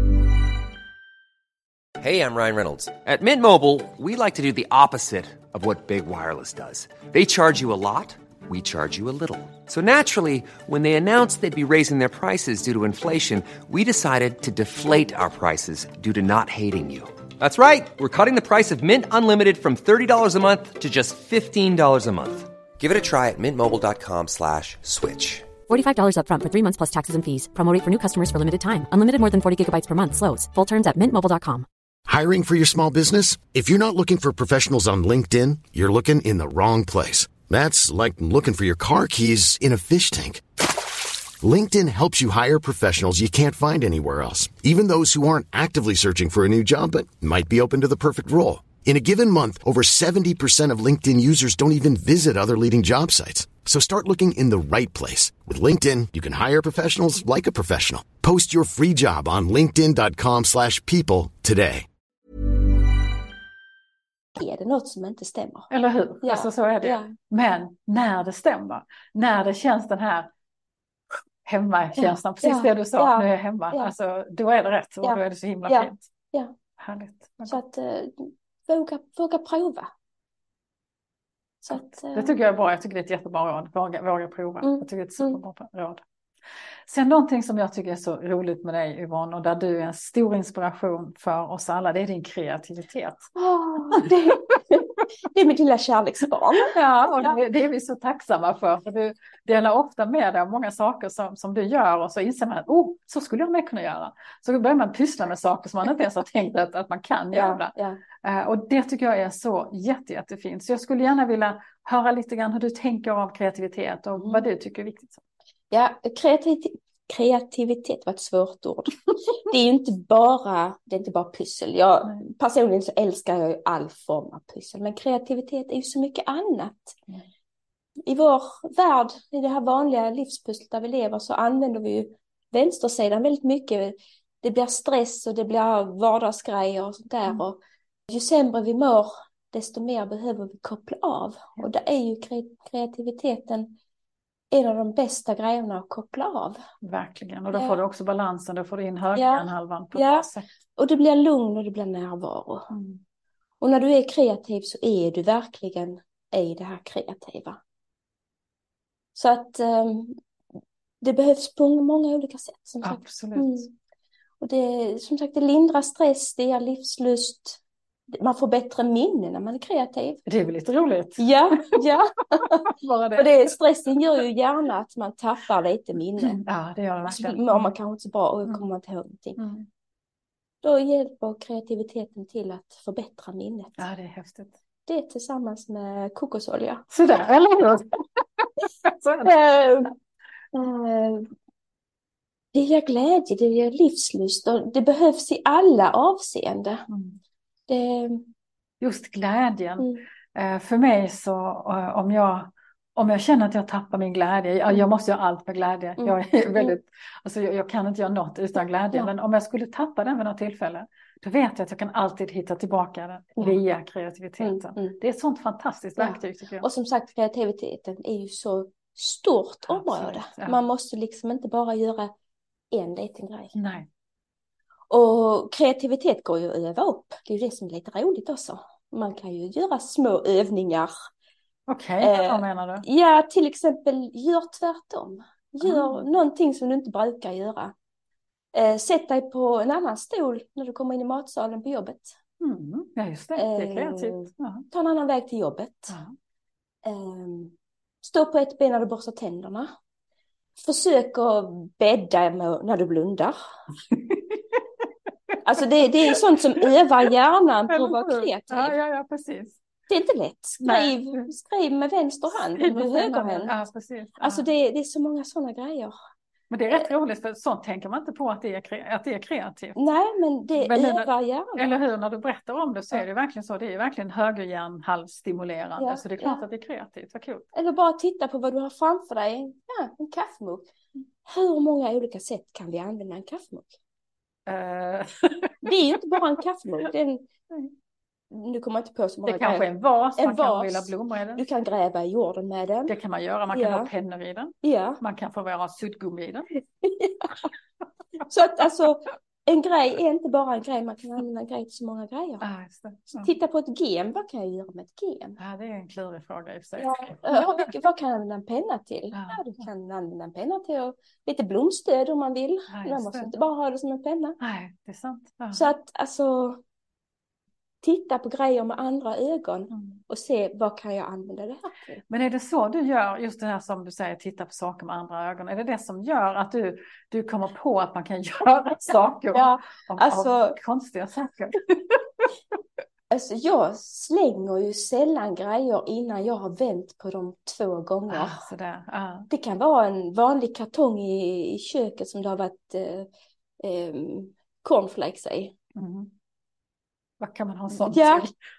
Hey, I'm Ryan Reynolds. At Mint Mobile, we like to do the opposite of what Big Wireless does. They charge you a lot, we charge you a little. So naturally, when they announced they'd be raising their prices due to inflation, we decided to deflate our prices due to not hating you. That's right. We're cutting the price of Mint Unlimited from thirty dollars a month to just fifteen dollars a month. Give it a try at mintmobile.com slash switch. forty-five dollars up front for three months plus taxes and fees. Promo rate for new customers for limited time. Unlimited more than forty gigabytes per month. Slows full terms at mint mobile dot com. Hiring for your small business? If you're not looking for professionals on LinkedIn, you're looking in the wrong place. That's like looking for your car keys in a fish tank. LinkedIn helps you hire professionals you can't find anywhere else, even those who aren't actively searching for a new job but might be open to the perfect role. In a given month, over seventy percent of LinkedIn users don't even visit other leading job sites. So start looking in the right place. With LinkedIn, you can hire professionals like a professional. Post your free job on linkedin dot com slash people today. Är det något som inte stämmer? Eller hur? Ja. Alltså så är det. Ja. Men när det stämmer, när det känns den här hemmakänslan, Ja. precis Ja. det du sa, Ja. nu är jag hemma. Ja. Alltså, då är det rätt och Ja. då är det så himla Ja. fint. Ja. Härligt. Så att eh, våga, våga prova. Så att, eh, Det tycker jag är bra. Jag tycker det är ett jättebra råd. Våga, våga prova. Mm. Jag tycker det är ett superbra råd. Sen någonting som jag tycker är så roligt med dig, Yvonne, och där du är en stor inspiration för oss alla, det är din kreativitet. åh, det, det är mitt lilla kärleksbarn. Ja, och det, det är vi så tacksamma för. För du delar ofta med dig av många saker som, som du gör och så inser man att oh, så skulle jag med kunna göra. Så börjar man pyssla med saker som man inte ens har tänkt att, att man kan göra. Ja, ja. Uh, och det tycker jag är så jätte, jättefint. Så jag skulle gärna vilja höra lite grann hur du tänker om kreativitet och Mm. vad du tycker är viktigt. Ja, kreativitet, kreativitet var ett svårt ord. Det är ju inte bara, det är inte bara pyssel. Jag, Nej. personligen så älskar jag ju all form av pyssel. Men kreativitet är ju så mycket annat. Mm. I vår värld, i det här vanliga livspusslet där vi lever, så använder vi ju vänstersidan väldigt mycket. Det blir stress och det blir vardagsgrejer och sånt där. Mm. Och ju sämre vi mår, desto mer behöver vi koppla av. Ja. Och det är ju kre- kreativiteten en av de bästa grejerna att koppla av. Verkligen. Och då Ja. får du också balansen, då får du in högerhjärnhalvan på ett Ja. bra sätt. Och det blir lugn och det blir närvaro. Mm. Och när du är kreativ så är du verkligen i det här kreativa. Så att um, det behövs på många olika sätt. Som sagt. Absolut. Mm. Och det, som sagt, det lindrar stress, det ger livslust. Man får bättre minne när man är kreativ. Det är väl lite roligt. Ja, ja. Bara det. Och det, stressen gör ju gärna att man tappar lite minne. Ja, det gör det Så verkligen. mår man kanske inte så bra och Mm. kommer man inte ihåg någonting. Mm. Då hjälper kreativiteten till att förbättra minnet. Ja, det är häftigt. Det tillsammans med kokosolja. Sådär, eller hur? Så är det. Eh, eh, det ger glädje, det ger livslust och det behövs i alla avseenden. Mm. Det, Just glädjen. mm, Eh, För mig så, eh, om jag, om jag känner att jag tappar min glädje, jag, jag måste göra allt med glädje. Mm. Jag är väldigt, alltså jag, jag kan inte göra något utan glädje. Ja. Men om jag skulle tappa den vid något tillfälle, då vet jag att jag kan alltid hitta tillbaka den Ja. via kreativiteten. Mm, mm. Det är ett sånt fantastiskt Ja. verktyg tycker jag. och som sagt, kreativiteten är ju så stort Absolut, område. ja. Man måste liksom inte bara göra en liten grej. Nej. Och kreativitet går ju att öva upp. Det är ju det som är lite roligt också. Man kan ju göra små övningar. Okej, Eh, vad menar du? Ja, till exempel gör tvärtom. Gör Ah. någonting som du inte brukar göra. Eh, sätt dig på en annan stol när du kommer in i matsalen på jobbet. Mm. Ja, just det. Det är Eh, kreativt. Ja. Ta en annan väg till jobbet. Ja. Eh, stå på ett ben när du borstar tänderna. Försök att bädda med, när du blundar. Alltså det, det är sånt som övar hjärnan på att vara Eller hur? kreativ. Ja, ja, ja, precis. Det är inte lätt. Skriv, Nej. skriv med vänster hand eller högerhänt. Ja, precis. Ja. Alltså det, det är så många sådana grejer. Men det är rätt roligt, för sånt tänker man inte på att det är, kre- att det är kreativt. Nej, men det Men nu när- övar hjärnan. Eller hur, när du berättar om det så är Ja. det verkligen så. Det är verkligen högerhjärnhalsstimulerande. Ja, Så det är klart ja. att det är kreativt. Vad kul. Eller bara titta på vad du har framför dig. Ja, en kaffemugg. Hur många olika sätt kan vi använda en kaffemugg? Eh, Det är ju inte bara en kaffemugg. Det är en, nu kommer jag inte på så många det kanske är grejer. en vas, En man kan vas. vilja blommor i den. Du kan gräva i jorden med den. Det kan man göra, man kan Ja. ha pennor i den. Ja. Man kan få vara suddgummi i den. Så att alltså, en grej är inte bara en grej. Man kan använda en grej till så måga grejer. Ah, just det. Ja. Titta på ett gem. Vad kan jag göra med ett gem? Ja, det är en klurig fråga i och för sig. Ja, ja, vad- vad kan jag använda en penna till? Ja. Ja, du kan använda en penna till och lite blomstöd om man vill. Ja, just Man måste det. inte bara ha det som en penna. Nej, det är sant. Ja. Så att alltså, titta på grejer med andra ögon Mm. och se vad kan jag använda det här till. Men är det så du gör, just det här som du säger, titta på saker med andra ögon, är det det som gör att du, du kommer på att man kan göra saker Ja, av, alltså- av konstiga saker? alltså jag slänger ju sällan grejer innan jag har vänt på dem två gånger. Ah, sådär. Ah. Det kan vara en vanlig kartong i, i köket som det har varit eh, eh, cornflakes i. Mm. Vad kan man ha sånt Ja. till?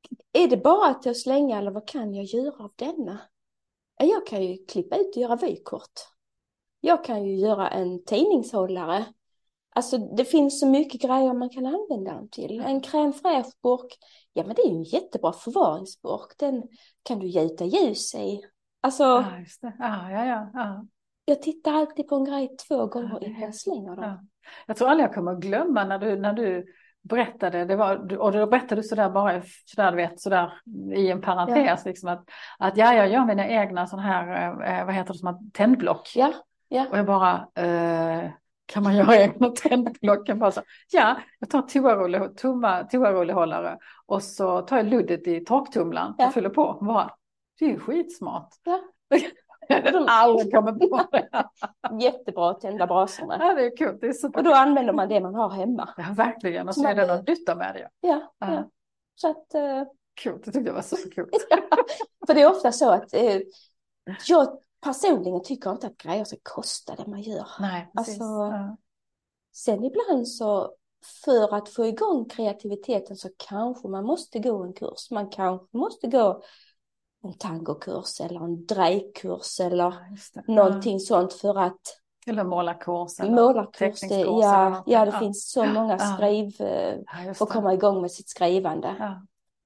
är det bara till att slänga eller vad kan jag göra av denna? Jag kan ju klippa ut och göra vykort. Jag kan ju göra en tidningshållare. Alltså det finns så mycket grejer man kan använda den till. En crème fraîche-burk, ja men det är ju en jättebra förvaringsburk. Den kan du gjuta ljus i. Alltså, Ja, just det. Ja, ja, ja, ja. jag tittar alltid på en grej två gånger Ja, det är innan jag helt- slänger dem. Ja. Jag tror aldrig jag kommer att glömma när du, när du berättade, det var, och då berättade du sådär bara, sådär, du vet, sådär i en parentes, liksom att, att ja, jag gör mina egna sån här, eh, vad heter det, som att tändblock. Ja, ja. Och jag bara, eh, kan man göra egna tändblock? Jag bara så, ja, jag tar toarulle, tomma toarullehållare och så tar jag luddet i torktumlaren Ja. och fyller på. Bara, det är ju skitsmart. Ja. Jag hade aldrig kommit på det. Jättebra att tända brasorna. Ja, det är kul. Det är så Och då använder man det man har hemma. Ja, verkligen. Och så Så är det man- något nytta med det. Ja, Ja. ja. Så att, eh, Kul, det tyckte jag var så kul. för det är ofta så att eh, jag personligen tycker inte att grejer ska kosta det man gör. Nej, precis. Alltså, Ja. Sen ibland så för att få igång kreativiteten så kanske man måste gå en kurs. Man kanske måste gå en tangokurs eller en drejkurs eller Ja, just det. någonting sånt för att Ja. Eller målarkurs. Eller målarkurs. Det, teckningskurs eller ja, någonting. ja, det Ja. finns så många Ja. skriv eh, Ja, just och det. komma igång med sitt skrivande. Ja.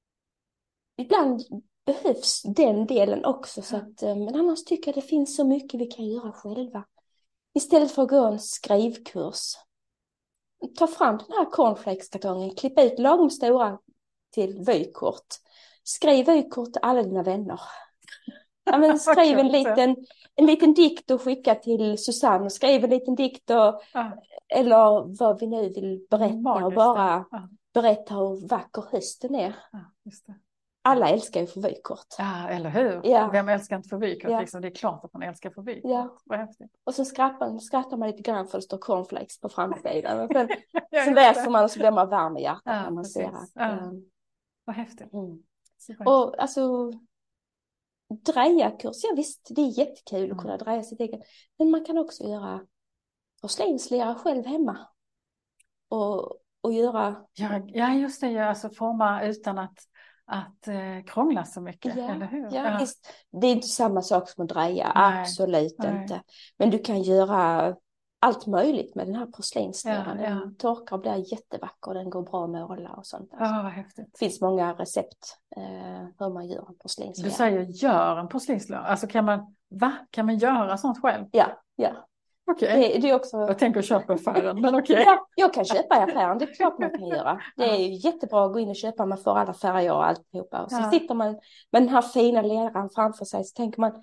Ibland behövs den delen också. Så att, eh, men annars tycker jag det finns så mycket vi kan göra själva. Istället för att gå en skrivkurs. Ta fram den här cornflakeskartongen. Klippa ut lagom stora till vykort. Skriv vykort till alla dina vänner. Ja, men skriv en liten, en liten dikt och skicka till Susanne. Skriv en liten dikt och, Ja. eller vad vi nu vill berätta. Magiskt, Och bara ja. berätta hur vacker hösten är. Ja, just det. Alla älskar ju för vykort. Ja, eller hur? Ja. Vem älskar inte för vykort? Ja. Liksom, det är klart att man älskar för vykort. Ja. Vad häftigt. Och så skrattar, skrattar man lite grann för det står cornflakes på framsidan. Och sen, Ja, så just läser det. man och så blir man varm i hjärtat Ja, när man precis. ser att... Ja. ehm, Vad häftigt. mm. Super. Och alltså, drejarkurs, ja visst, det är jättekul Mm. att kunna dreja sitt eget. Men man kan också göra porslinslera själv hemma. Och, och göra... Ja, ja, just det. Ja, alltså forma utan att, att eh, krångla så mycket, Ja, eller hur? ja, visst. Det är inte samma sak som att dreja, Nej, absolut nej. inte. Men du kan göra allt möjligt med den här porslinsleran. Ja, ja. Den torkar och blir jättevacker, den går bra att måla och sånt. Alltså. Ja, vad häftigt. Det finns många recept eh, hur man gör en Du porslinslera. säger gör en porslinslera. Alltså kan man, va? Kan man göra sånt själv? Ja, ja. Okej. Det, det är också... Jag tänker köpa affären, men okej. Ja, jag kan köpa i affären, det är klart man kan göra. Det är ju jättebra att gå in och köpa, man får alla färger och alltihopa. Och så Ja. sitter man med den här fina leran framför sig så tänker man,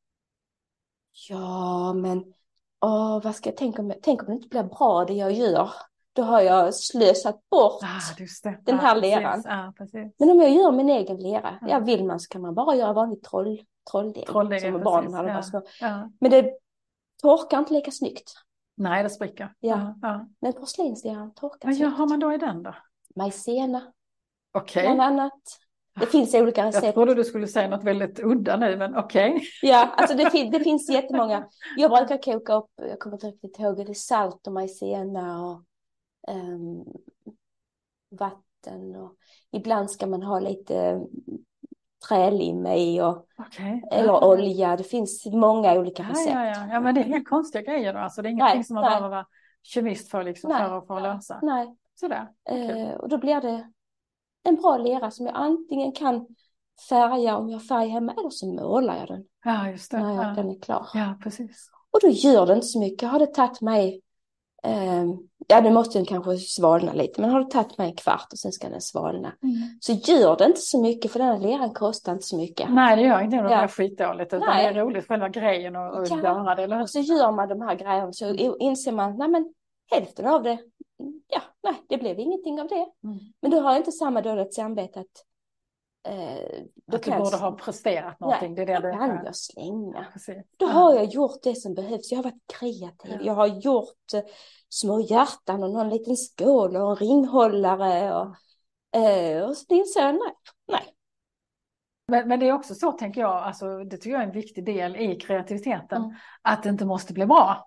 ja men, åh, vad ska jag tänka om, tänk om det inte blir bra det jag gör. Då har jag slösat bort. Ah, just det. Den Ja, här precis. leran. Ja, precis. Men om jag gör min egen lera, Ja. ja vill man så kan man bara göra vanlig troll, trolldeg. Trolldeg, som precis. barnen hade Ja. varit små. Ja. Men det torkar inte lika snyggt. Nej, det spricker. Ja. Ja. Men porslinsleran torkar Vad gör, snyggt. har man då i den då? Majsena, Okej. bland annat. Det finns olika Jag recept. trodde du skulle säga något väldigt udda nu, men okej. Ja, alltså det, fin- det finns jättemånga. Jag brukar koka upp, jag kommer inte riktigt ihåg, det är salt och majsena och ehm, vatten. Och ibland ska man ha lite trälim i och, Okej. eller Ja. olja. Det finns många olika Ja, recept. ja, ja. Ja, men det är helt konstiga grejer då. Alltså det är ingenting Nej, som man nej. behöver vara kemist för, liksom, Nej. för att få lösa. Nej, Sådär. Okej. eh, och då blir det en bra lera som jag antingen kan färga om jag har färg hemma eller så målar jag den Ja, just det. när jag, Ja. den är klar. Ja, precis. Och då gör det inte så mycket. Har det tagit mig, eh, ja nu måste den kanske svalna lite, men har det tagit mig en kvart och sen ska den svalna. Mm. Så gör det inte så mycket, för den här leran kostar inte så mycket. Nej, det gör inte det. Det Ja. är skitdåligt. Utan Nej. det är roligt själva grejen och, och Ja. göra det, eller hur? Och så gör man de här grejerna så inser man, nej men hälften av det, ja, nej det blev ingenting av det. Mm. Men då har jag inte samma dåligt samvete att eh, då Att du kan borde jag, ha presterat någonting. nej, det är det då du kan jag slänga. Precis. Då Ja. har jag gjort det som behövs. Jag har varit kreativ. Ja. Jag har gjort eh, små hjärtan och någon liten skål och en ringhållare. Och, eh, och så inser jag, nej, nej. Men, men det är också så, tänker jag, alltså, det tycker jag är en viktig del i kreativiteten. Mm. Att det inte måste bli bra. Nej.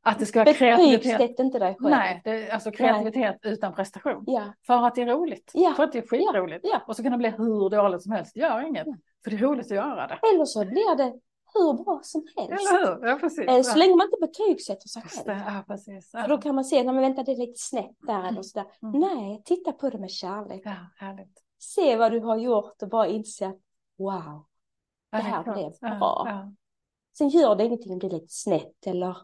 Att det ska vara kreativitet. Betygsätt inte dig själv. Nej, det, alltså kreativitet Nej. utan prestation. Ja. För att det är roligt. Ja. För att det är skitroligt. Ja. Ja. Och så kan det bli hur dåligt som helst. Gör inget. Ja. För det är roligt att göra det. Eller så blir det hur bra som helst. Eller hur? Ja, precis. Så länge man inte betygsätter sig själv. Det, ja, precis. Ja. För då kan man se, nej men vänta det är lite snett där mm. eller sådär. Mm. Nej, titta på det med kärlek. Ja, härligt. Se vad du har gjort och bara inse att wow, det här ja, blev ja, bra. Ja. Sen gör det ingenting om det är lite snett eller...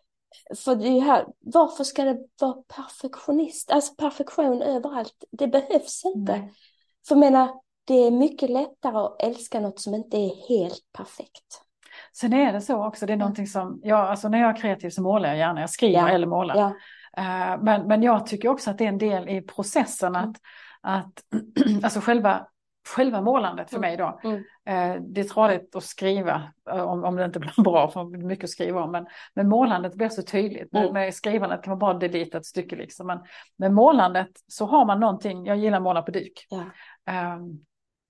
För det här, varför ska det vara perfektionist? Alltså perfektion överallt. Det behövs inte. Nej. För jag menar, det är mycket lättare att älska något som inte är helt perfekt. Sen är det så också, det är någonting som, ja, alltså när jag är kreativ så målar jag gärna, jag skriver Ja. eller målar. Ja. Uh, men, men jag tycker också att det är en del i processen att, mm. att alltså själva, själva målandet för mm. mig då. Mm. Uh, det är tråkigt att skriva om, om det inte blir bra, för det är mycket att skriva om. Men, men målandet blir så tydligt. Mm. Med, med skrivandet kan man bara delita ett stycke liksom. Men med målandet så har man någonting, jag gillar att måla på duk. Ja. Um,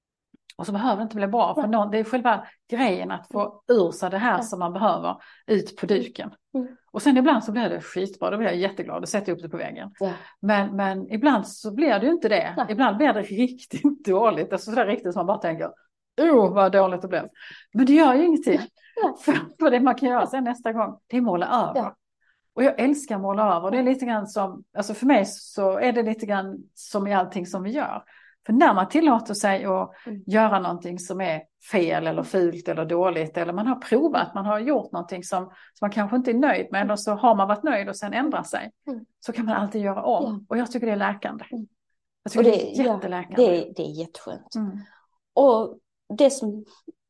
Och så behöver det inte bli bra. För någon, det är själva grejen att få ur sig det här ja. som man behöver ut på duken. Mm. Och sen ibland så blir det skitbra. Då blir jag jätteglad och sätter upp det på väggen. Ja. Men, men ibland så blir det ju inte det. Ja. Ibland blir det riktigt dåligt. Alltså sådär riktigt som man bara tänker. Oh, vad dåligt det blev. Men det gör ju ingenting. Ja. För, för det man kan göra sen nästa gång. Det är måla över. Ja. Och jag älskar att måla över. Det är lite grann som. Alltså för mig så är det lite grann som i allting som vi gör. För när man tillåter sig att mm. göra någonting som är fel eller fult eller dåligt. Eller man har provat, man har gjort någonting som, som man kanske inte är nöjd med. Eller så har man varit nöjd och sen ändrar sig. Mm. Så kan man alltid göra om. Ja. Och jag tycker det är läkande. Mm. Jag tycker och det, det är jätteläkande. Ja, det, är, det är jätteskönt. Mm. Och det som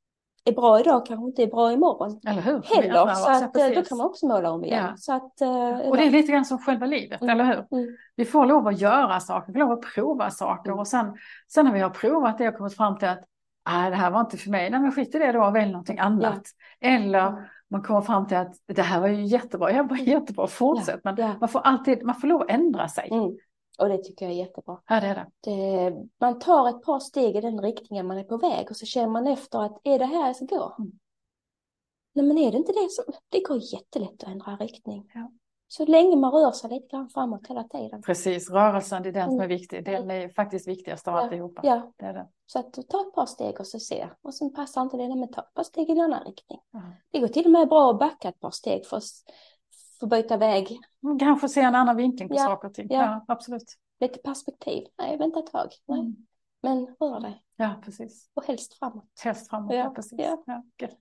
är bra idag kanske inte är bra imorgon. Eller hur? Heller. Så att, då kan man också måla om igen. Ja. Så att, uh, och det är lite grann som själva livet, mm. eller hur? Mm. Vi får lov att göra saker, vi får lov att prova saker. Mm. Och sen, sen när vi har provat det och kommit fram till att nej, det här var inte för mig. Nej, men skit i det då och välj någonting annat. Ja. Eller mm. man kommer fram till att det här var ju jättebra. Jag var jättebra, fortsätt. Ja. Men ja. man får alltid, man får lov att ändra sig. Mm. Och det tycker jag är jättebra. Ja, det är det. det. Man tar ett par steg i den riktningen man är på väg. Och så känner man efter att är det här jag ska gå? Mm. Nej, men är det inte det som... Det går jättelätt att ändra riktning. Ja. Så länge man rör sig lite grann framåt hela tiden. Precis, rörelsen är den som är viktig. Det är faktiskt viktigast av ja. alltihopa. Ja, det är det. Så att ta ett par steg och så se. Och sen passar inte det, men ta ett par steg i en annan riktning. Mm. Det går till och med bra att backa ett par steg för att få byta väg. Kanske se en annan vinkling på ja. saker och ting. Ja. ja, absolut. Lite perspektiv. Nej, vänta ett tag. Nej. Mm. Men rör dig. Ja, precis. Och helst framåt. Helst framåt, ja, ja precis. Ja. Ja, gött.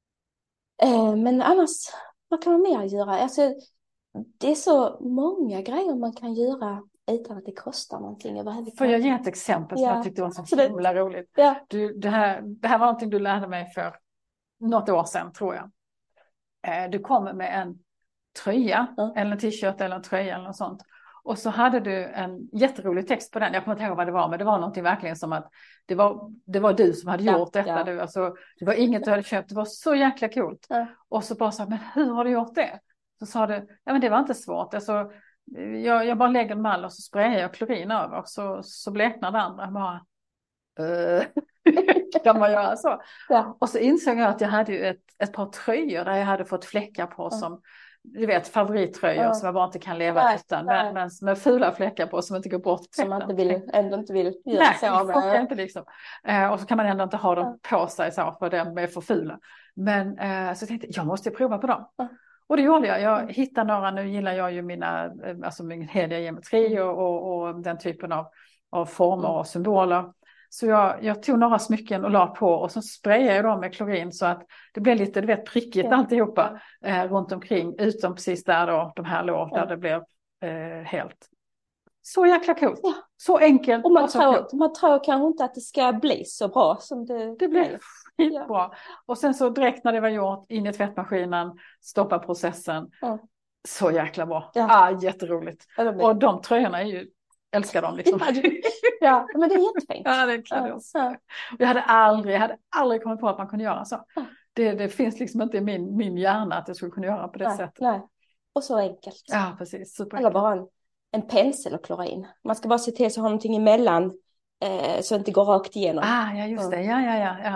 Eh, men annars, vad kan man mer göra? Alltså, det är så många grejer man kan göra utan att det kostar någonting. Får jag ge ett exempel som ja. jag tyckte var så himla roligt? Ja. Du, det, här, det här var någonting du lärde mig för något år sedan, tror jag. Eh, du kom med en tröja, mm. eller en t-shirt eller en tröja eller något sånt. Och så hade du en jätterolig text på den. Jag kommer inte ihåg vad det var, men det var någonting verkligen som att det var, det var du som hade ja, gjort detta. Ja. Du, alltså, det var inget du hade köpt, det var så jäkla coolt. Ja. Och så bara så, men hur har du gjort det? Så sa du, ja men det var inte svårt. Alltså, jag, jag bara lägger en mall och så sprayar jag klorin över. Så, så bleknar det andra. Bara, uh, kan man göra så? Ja. Och så insåg jag att jag hade ett, ett par tröjor där jag hade fått fläckar på ja. som... Du vet, favorittröjor ja. som jag bara inte kan leva nej, utan. Nej. Men med fula fläckar på som inte går bort. Som man inte vill, ändå inte vill göra nej, sig av med. Inte liksom. Eh, och så kan man ändå inte ha dem ja. på sig så för de är för fula. Men eh, så tänkte jag, jag måste prova på dem. Ja. Och det gjorde jag. Jag hittade några, nu gillar jag ju mina, alltså min heliga geometri och, och, och den typen av, av former och symboler. Så jag, jag tog några smycken och la på och så sprayade jag dem med klorin så att det blev lite, du vet, prickigt ja. alltihopa eh, runt omkring. Utom precis där då, de här låg, ja. där det blev eh, helt. Så jäkla coolt. Ja. Så enkelt. Och man, och tror, man tror kanske inte att det ska bli så bra som det Det blev skitbra. Ja. Och sen så direkt när det var gjort, in i tvättmaskinen, stoppa processen. Ja. Så jäkla bra. Ja. Ah, jätteroligt. Ja, och de tröjorna är ju älskar dem liksom. Ja, men det är jättefint. Ja, det är klart. Ja. Jag hade aldrig, jag hade aldrig kommit på att man kunde göra så. Ja. Det, det finns liksom inte i min, min hjärna att jag skulle kunna göra på det nej, sättet. Nej. Och så enkelt. Ja, precis. Super eller bara en, en pensel och klorin. Man ska bara se till så ha någonting emellan eh, så det inte går rakt igenom. Ah, ja just det. Ja, ja, ja. ja.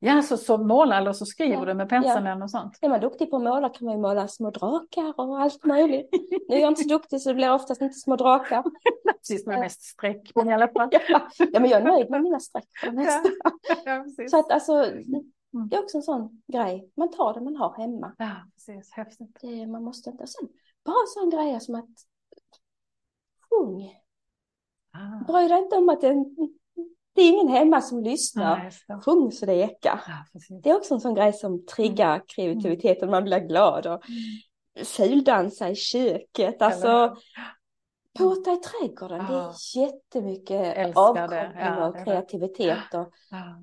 Ja, så, så målar eller så skriver Ja, du med penseln ja. och sånt. Är man duktig på att måla kan man ju måla små drakar och allt möjligt. Nu är jag inte så duktig så det blir oftast inte små drakar. Precis, med mest streck på i alla fall. Ja, ja, men jag är nöjd med mina streck för det mesta. Ja, precis. Så att alltså, det är också en sån grej. Man tar det man har hemma. Ja, precis. Häftigt. Det, man måste inte. Och sen bara en sån grej som att sjung. Ah. Bryr dig inte om att det, det är ingen hemma som lyssnar. Ja, just det. Sjung så det ekar. Ja, precis. Det är också en sån grej som triggar kreativiteten. Man blir glad och fuldansa i köket. Alltså, Eller- påta i trädgården. Det Ja. är jättemycket Älskar det. avkoppling Ja, och det är det. kreativitet. Och, Ja.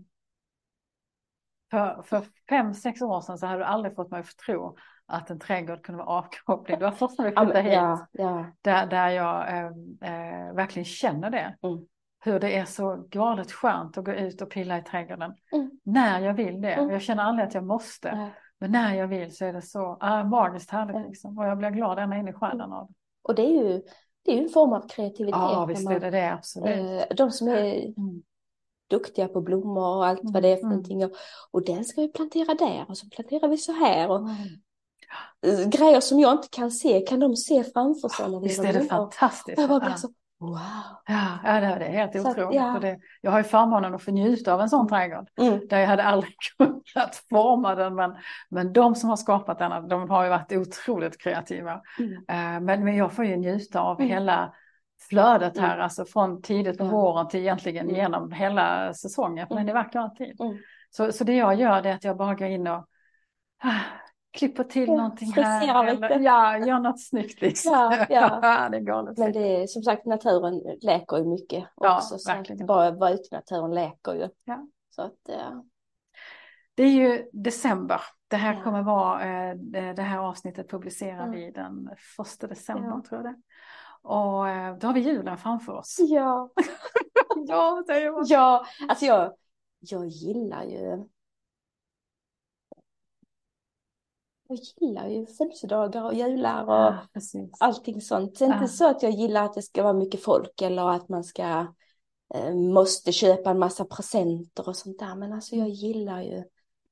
För, för fem, sex år sedan så hade du aldrig fått mig att tro att en trädgård kunde vara avkoppling. Det var först när vi ja, flyttade men, hit ja, ja. där, där jag eh, eh, verkligen känner det. Mm. Hur det är så galet skönt att gå ut och pilla i trädgården. Mm. När jag vill det. Mm. Jag känner aldrig att jag måste. Ja. Men när jag vill så är det så ah, magiskt härligt. Mm. Liksom. Och jag blir glad ända in i själen av det. Och det är ju det är ju en form av kreativitet. Ja, när visst man- är det det. Absolut. Eh, de som är Mm. duktiga på blommor och allt vad det är för Mm. någonting. Och, och den ska vi plantera där och så planterar vi så här. Och, Mm. eh, grejer som jag inte kan se kan de se framför sig. När vi Visst gör är det blommor. fantastiskt. Och jag bara blir Ja. så, wow. Ja, ja, det är det är helt Så att, otroligt. ja. Och det, jag har ju förmånen att få njuta av en sån trädgård. Mm. Där jag hade aldrig kunnat forma den. Men, men de som har skapat den, de har ju varit otroligt kreativa. Mm. Eh, men, men jag får ju njuta av Mm. hela flödet här. Mm. Alltså från tidigt på Ja. våren till egentligen Mm. genom hela säsongen. Men Mm. det verkar alltid. Mm. Så, så det jag gör det är att jag bara går in och ah, klipper till Ja, någonting friserar här. lite. Eller, ja, gör något snyggt liksom. Ja, ja. Det är galet. Men det är som sagt, naturen läker ju mycket Ja, också. Så verkligen. att bara vara ute i naturen läker ju. Ja. Så att, ja. Det är ju december. Det här Ja. kommer vara, eh, det det här avsnittet publicerar Mm. vi den första december Ja. tror jag det. Och eh, då har vi julen framför oss. Ja. Ja, det är ju. Ja, alltså jag, jag gillar ju jag gillar ju födelsedagar och jular och Ja, precis. allting sånt. Det är inte Ja. så att jag gillar att det ska vara mycket folk eller att man ska eh, måste köpa en massa presenter och sånt där. Men alltså jag gillar ju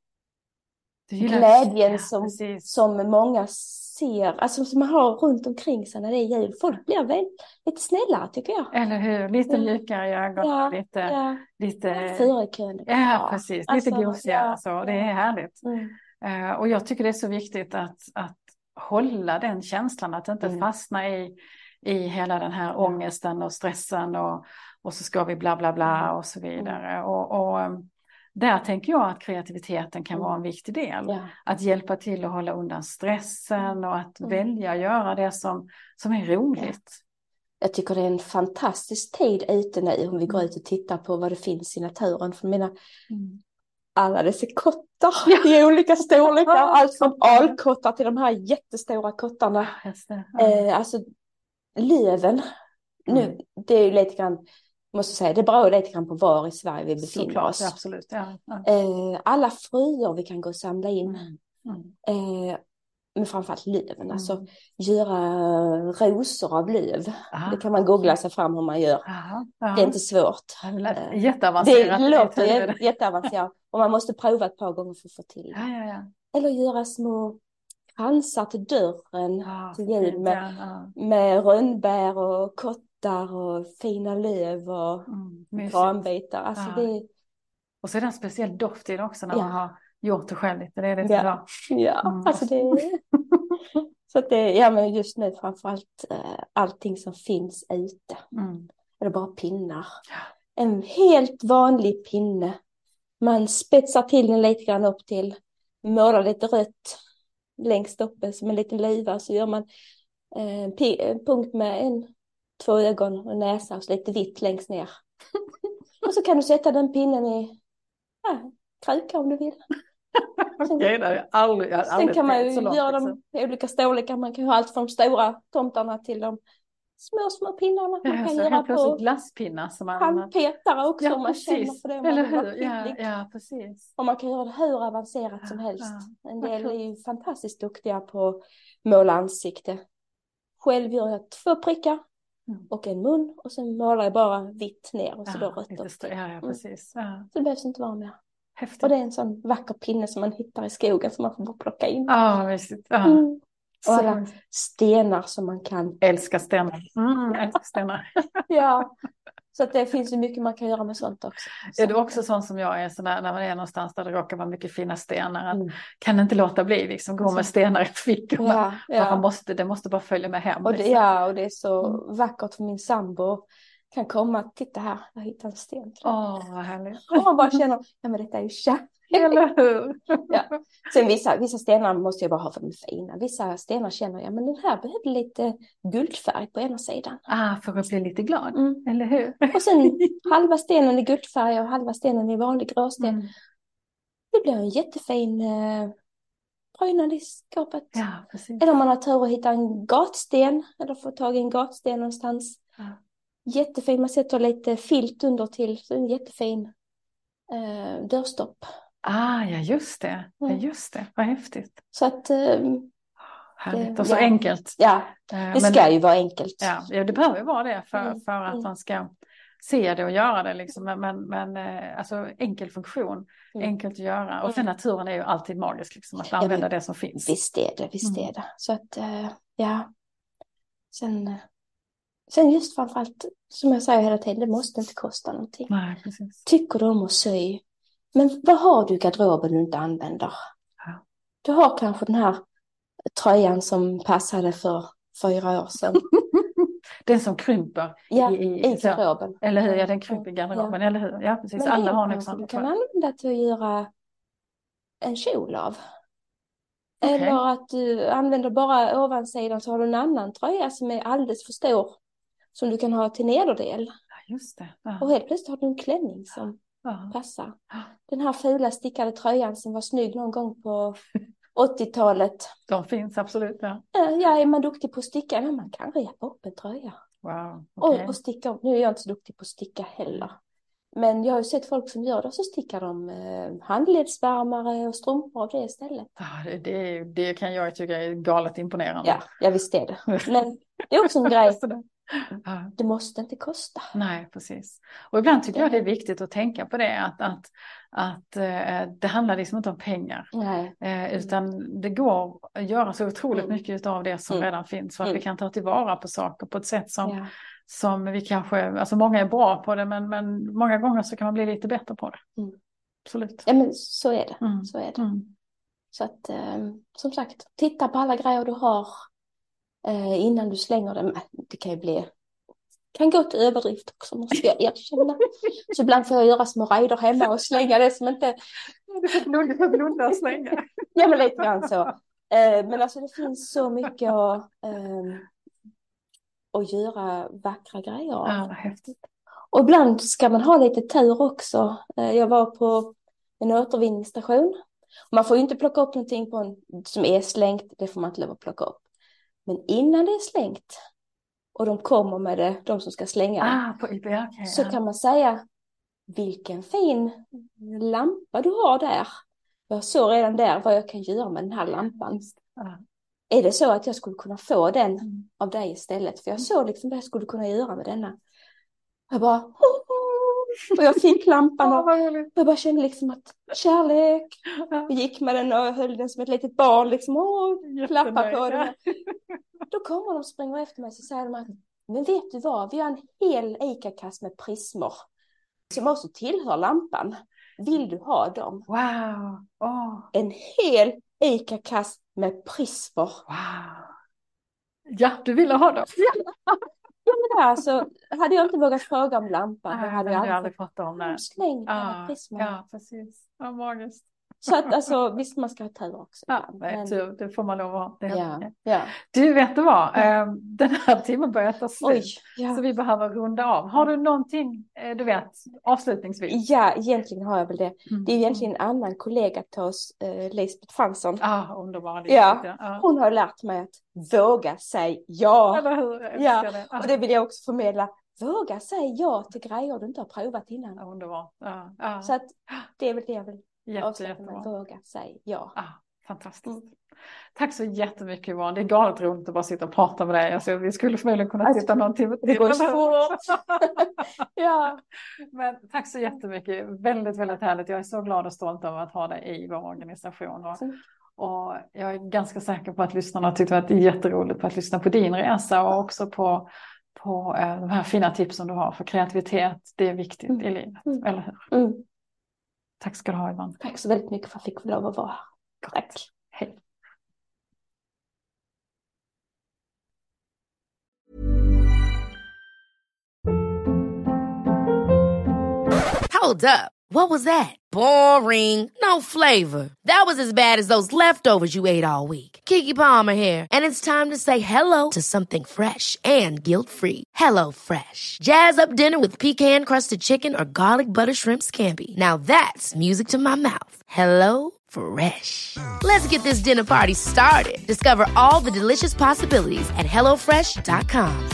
Du gillar- glädjen ja, som, precis. som många ser, alltså som man har runt omkring sig när det är jul. Folk blir väl lite snällare tycker jag. Eller hur? Lite Ja. mjukare i ögonen. Ja, lite, ja. lite, Förekön. ja, precis. Lite Alltså, gosigare. ja, Så. Det ja. är härligt. Mm. Eh, och jag tycker det är så viktigt att, att hålla den känslan. Att inte Mm. fastna i, i hela den här ångesten och stressen. Och, och så ska vi bla bla bla och så vidare. Och, och um, där tänker jag att kreativiteten kan Mm. vara en viktig del. Ja. Att hjälpa till att hålla undan stressen och att Mm. välja göra det som, som är roligt. Jag tycker det är en fantastisk tid ute nu om vi går ut och tittar på vad det finns i naturen. För mina, Mm. alla dessa kottar i olika storlekar. Allt från alkottar till de här jättestora kottarna. Just det. Ja. Eh, alltså löven. Nu, Mm. det är ju lite grann, måste säga, det beror lite grann på var i Sverige vi befinner Såklart, oss. absolut. Ja, ja. Eh, alla fröer vi kan gå och samla in. Mm. Mm. Eh, men framförallt löven. Alltså Mm. göra rosor av löv. Aha. Det kan man googla sig fram hur man gör. Aha, ja. Det är inte svårt. Det lät Eh, jätteavancerat. Det låter Det- jä- jätteavancerat. Och man måste prova ett par gånger för att få till det. Ja, ja, ja. Eller göra små kransar till dörren Ja, till jul fint, med, ja, ja. med rönnbär och kottar och fina löv och Mm, mysigt. granbitar. Alltså Ja. det, Och så är det en speciell doft i det också när Ja. man har gjort det själv lite. Det är det Ja. bra. ja, Mm. alltså det så att det, ja men just nu framförallt eh, allting som finns ute. Mm. Eller bara pinnar. En helt vanlig pinne. Man spetsar till den lite grann upp till. Målar lite rött längst uppe som en liten luva. Så gör man eh, en pi- en punkt med en, två ögon och näsa och så lite vitt längst ner. Och så kan du sätta den pinnen i ja, kruka om du vill. Okej, det har jag aldrig, jag har Sen aldrig kan man ju tänkt så långt, göra liksom. dem i olika storlekar. Man kan ha allt från de stora tomtarna till de små, små pinnarna. Man Ja, kan så göra helt plötsligt på glasspinnar som man... handpetare också om man känner precis. för det. om Eller man vill vara hur? Ja, skicklig. ja, precis. Och man kan göra det hur avancerat som Ja, helst. ja. En Vad del kul. är ju fantastiskt duktiga på att måla ansikte. Själv gör jag två prickar Mm. och en mun. Och sen målar jag bara vitt ner och så då Ja, rött lite upp stö- till. ja, ja, precis. Ja. Så det behövs inte vara mer. häftigt. Och det är en sån vacker pinne som man hittar i skogen som man får bara plocka in. Ja, visst. Ja. Mm. Och Så alla stenar som man kan. älskar stenar. Mm, älskar stenar. Ja, så att det finns ju mycket man kan göra med sånt också. Så. Är du också sån som jag är, så när, när man är någonstans där det råkar vara mycket fina stenar, att Mm. kan inte låta bli liksom, gå med stenar i fickorna. Ja, ja. Man måste, det måste bara följa med hem. Och det, liksom. ja, och det är så vackert för min sambo kan komma, titta här, jag hittar en sten. Åh, vad härligt. Och man bara känner, ja men detta är ju kärlek. Eller hur? Ja. Sen vissa, vissa stenar måste jag bara ha för de är fina. Vissa stenar känner jag, men den här behöver lite guldfärg på ena sidan. Ah, för att bli lite glad. Mm. Eller hur? Och sen halva stenen i guldfärg och halva stenen i vanlig gråsten. Mm. Det blir en jättefin eh, prydnad i skåpet. Ja, precis. Eller om man har tur att hitta en gatsten. Eller få tag i en gatsten någonstans. Ja. Jättefin. Man sätter lite filt under till. Så en jättefin eh, dörrstopp. Ah, ja just det. Ja, Mm. just det. Vad häftigt. Så att... Eh, Härligt. Det- Och så ja. enkelt. ja, Eh, det men- ska ju vara enkelt. Ja, ja, det behöver ju vara det för, Mm, för att mm. man ska se det och göra det. Liksom. Men, men, men eh, alltså enkel funktion, Mm. enkelt att göra. Och sen naturen är ju alltid magisk, liksom, att Ja, använda men det som finns. Visst är det, visst Mm. är det. Så att, eh, ja. Sen, eh, sen just framförallt, som jag säger hela tiden, det måste inte kosta någonting. Nej, precis. Tycker du om att sy? Men vad har du i garderoben du inte använder? Ja. Du har kanske den här tröjan som passade för fyra år sedan. Den som krymper. Ja, i, i så, garderoben. eller hur, ja den krymper i garderoben, eller hur? Ja, precis. Men Alla det har nog kanske du sånt. kan använda till att göra en kjol av. Okej. Eller att du använder bara ovansidan så har du en annan tröja som är alldeles för stor. Som du kan ha till nederdel. Ja, just det. Ja. Och helt plötsligt har du en klänning som Ja. passar. Den här fula stickade tröjan som var snygg någon gång på åttiotalet. De finns absolut. Ja. Eh, Ja, är man duktig på att sticka? Ja, man kan repa upp en tröja. Wow, Och, okej. och sticka om. Nu är jag inte så duktig på att sticka heller. Men jag har ju sett folk som gör det. Så stickar de eh, handledsvärmare och strumpor av det istället. Ja, det, det, det kan jag tycka är galet imponerande. Ja, jag visste det. Men det är också en grej. Sådär. Ja. Det måste inte kosta. Nej, precis. Och ibland tycker jag det är viktigt att tänka på det, att, att, att eh, det handlar liksom inte om pengar, Nej. eh, utan det går att göra så otroligt Mm. mycket av det som Mm. redan finns, så att Mm. vi kan ta tillvara på saker på ett sätt som, Ja. som vi kanske, alltså många är bra på det, men, men många gånger så kan man bli lite bättre på det. Mm. Absolut. Ja, men så är det. Mm. Så är det. Mm. Så att, eh, som sagt, titta på alla grejer du har eh, innan du slänger dem. Det kan ju bli, kan gå till överdrift också, måste jag erkänna. Så ibland får jag göra små raider hemma och slänga det som inte... Du får blunda, blunda och slänga. Ja, men lite grann så. Eh, men alltså det finns så mycket att, eh, att göra vackra grejer av. Ja, vad häftigt. Och ibland ska man ha lite tur också. Eh, Jag var på en återvinningsstation. Man får ju inte plocka upp någonting på en, som är slängt. Det får man inte lov att plocka upp. Men innan det är slängt och de kommer med det, de som ska slänga det, Ah, på I B, okej. så ja. kan man säga vilken fin lampa du har där. Jag såg redan där vad jag kan göra med den här lampan. Ja. Är det så att jag skulle kunna få den Mm. av dig istället? För jag såg liksom vad jag skulle kunna göra med denna. Jag bara... "Oh, oh." Och jag fick lampan Ja, och vad roligt. jag bara kände liksom att kärlek. Ja. Jag gick med den och höll den som ett litet barn. Liksom, åh, klappa på den. Då kommer de och springer efter mig och så säger de att men vet du vad? Vi har en hel ICA-kasse med prismor som också tillhör lampan. Vill du ha dem? Wow. Åh. En hel ICA-kasse med prismor. Wow. Ja, du ville ha dem. Ja, men alltså, hade jag inte vågat fråga om lampan, då Nej, hade det jag hade jag aldrig aldrig fått om det. fått släng alla Ja, prismor. ja, precis. Ja, magiskt. Så att alltså, visst man ska ha tur också. Ja, ibland, nej, men- tur, det får man lov att ha. Det är helt ja, okej. ja. Du, vet du vad? Eh, Den här timmen börjar ta slut. Oj, ja. Så vi behöver runda av. Har du någonting, eh, du vet, avslutningsvis? Ja, egentligen har jag väl det. Mm. Det är ju egentligen en annan kollega till oss, eh, Lisbeth Fransson. Ah, underbar. Ja. ja. Hon har lärt mig att våga säga ja. Eller hur? Jag Ja, älskar det. Ah, och det vill jag också förmedla. Våga säga ja till grejer du inte har provat innan. underbart. Ja, ja. Så att det är väl det jag vill Jätte, avsluta med. jättebra. Våga säga ja. Ah, fantastiskt. Mm. Tack så jättemycket Yvonne. Det är galet roligt att bara sitta och prata med dig. Alltså, vi skulle förmodligen kunna sitta någon timme till. Det går fort. Ja. Men tack så jättemycket. Väldigt, väldigt härligt. Jag är så glad och stolt över att ha dig i vår organisation. Och, och jag är ganska säker på att lyssnarna tyckte att det är jätteroligt på att lyssna på din resa och också på, på äh, de här fina tipsen du har för kreativitet. Det är viktigt mm. i livet, mm. eller hur? Mm. Tack ska du ha Yvonne. Tack så väldigt mycket för att jag fick lov att vara här. Tack. Hej. Hold up. What was that? Boring. No flavor. That was as bad as those leftovers you ate all week. Keke Palmer here. And it's time to say hello to something fresh and guilt-free. Hello Fresh. Jazz up dinner with pecan-crusted chicken or garlic butter shrimp scampi. Now that's music to my mouth. Hello Fresh. Let's get this dinner party started. Discover all the delicious possibilities at hello fresh dot com.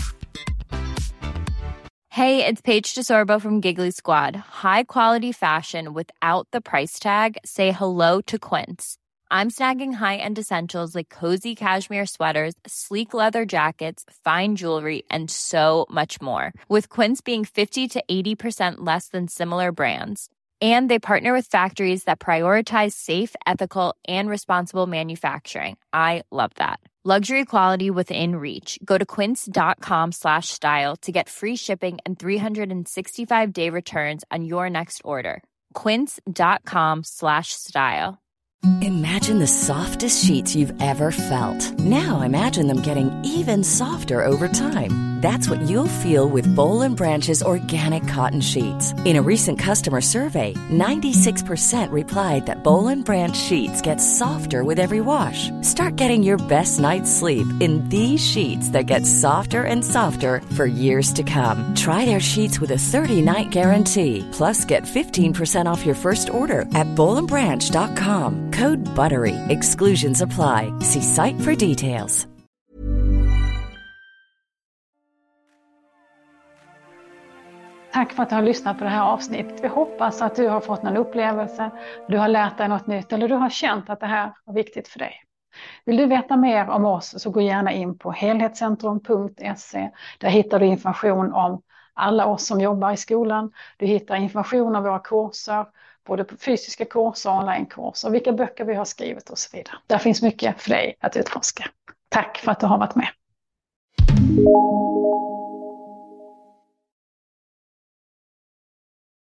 Hey, it's Paige DeSorbo from Giggly Squad. High quality fashion without the price tag. Say hello to Quince. I'm snagging high-end essentials like cozy cashmere sweaters, sleek leather jackets, fine jewelry, and so much more. With Quince being fifty to eighty percent less than similar brands. And they partner with factories that prioritize safe, ethical, and responsible manufacturing. I love that. Luxury quality within reach. Go to quince.com slash style to get free shipping and three sixty-five day returns on your next order. Quince.com slash style. Imagine the softest sheets you've ever felt. Now imagine them getting even softer over time. That's what you'll feel with Boll and Branch's organic cotton sheets. In a recent customer survey, ninety-six percent replied that Boll and Branch sheets get softer with every wash. Start getting your best night's sleep in these sheets that get softer and softer for years to come. Try their sheets with a thirty-night guarantee. Plus, get fifteen percent off your first order at boll and branch dot com. Code BUTTERY. Exclusions apply. See site for details. Tack för att du har lyssnat på det här avsnittet. Vi hoppas att du har fått någon upplevelse, du har lärt dig något nytt eller du har känt att det här var viktigt för dig. Vill du veta mer om oss så gå gärna in på helhetscentrum punkt se. Där hittar du information om alla oss som jobbar i skolan. Du hittar information om våra kurser, både fysiska kurser och onlinekurser, vilka böcker vi har skrivit och så vidare. Där finns mycket för dig att utforska. Tack för att du har varit med.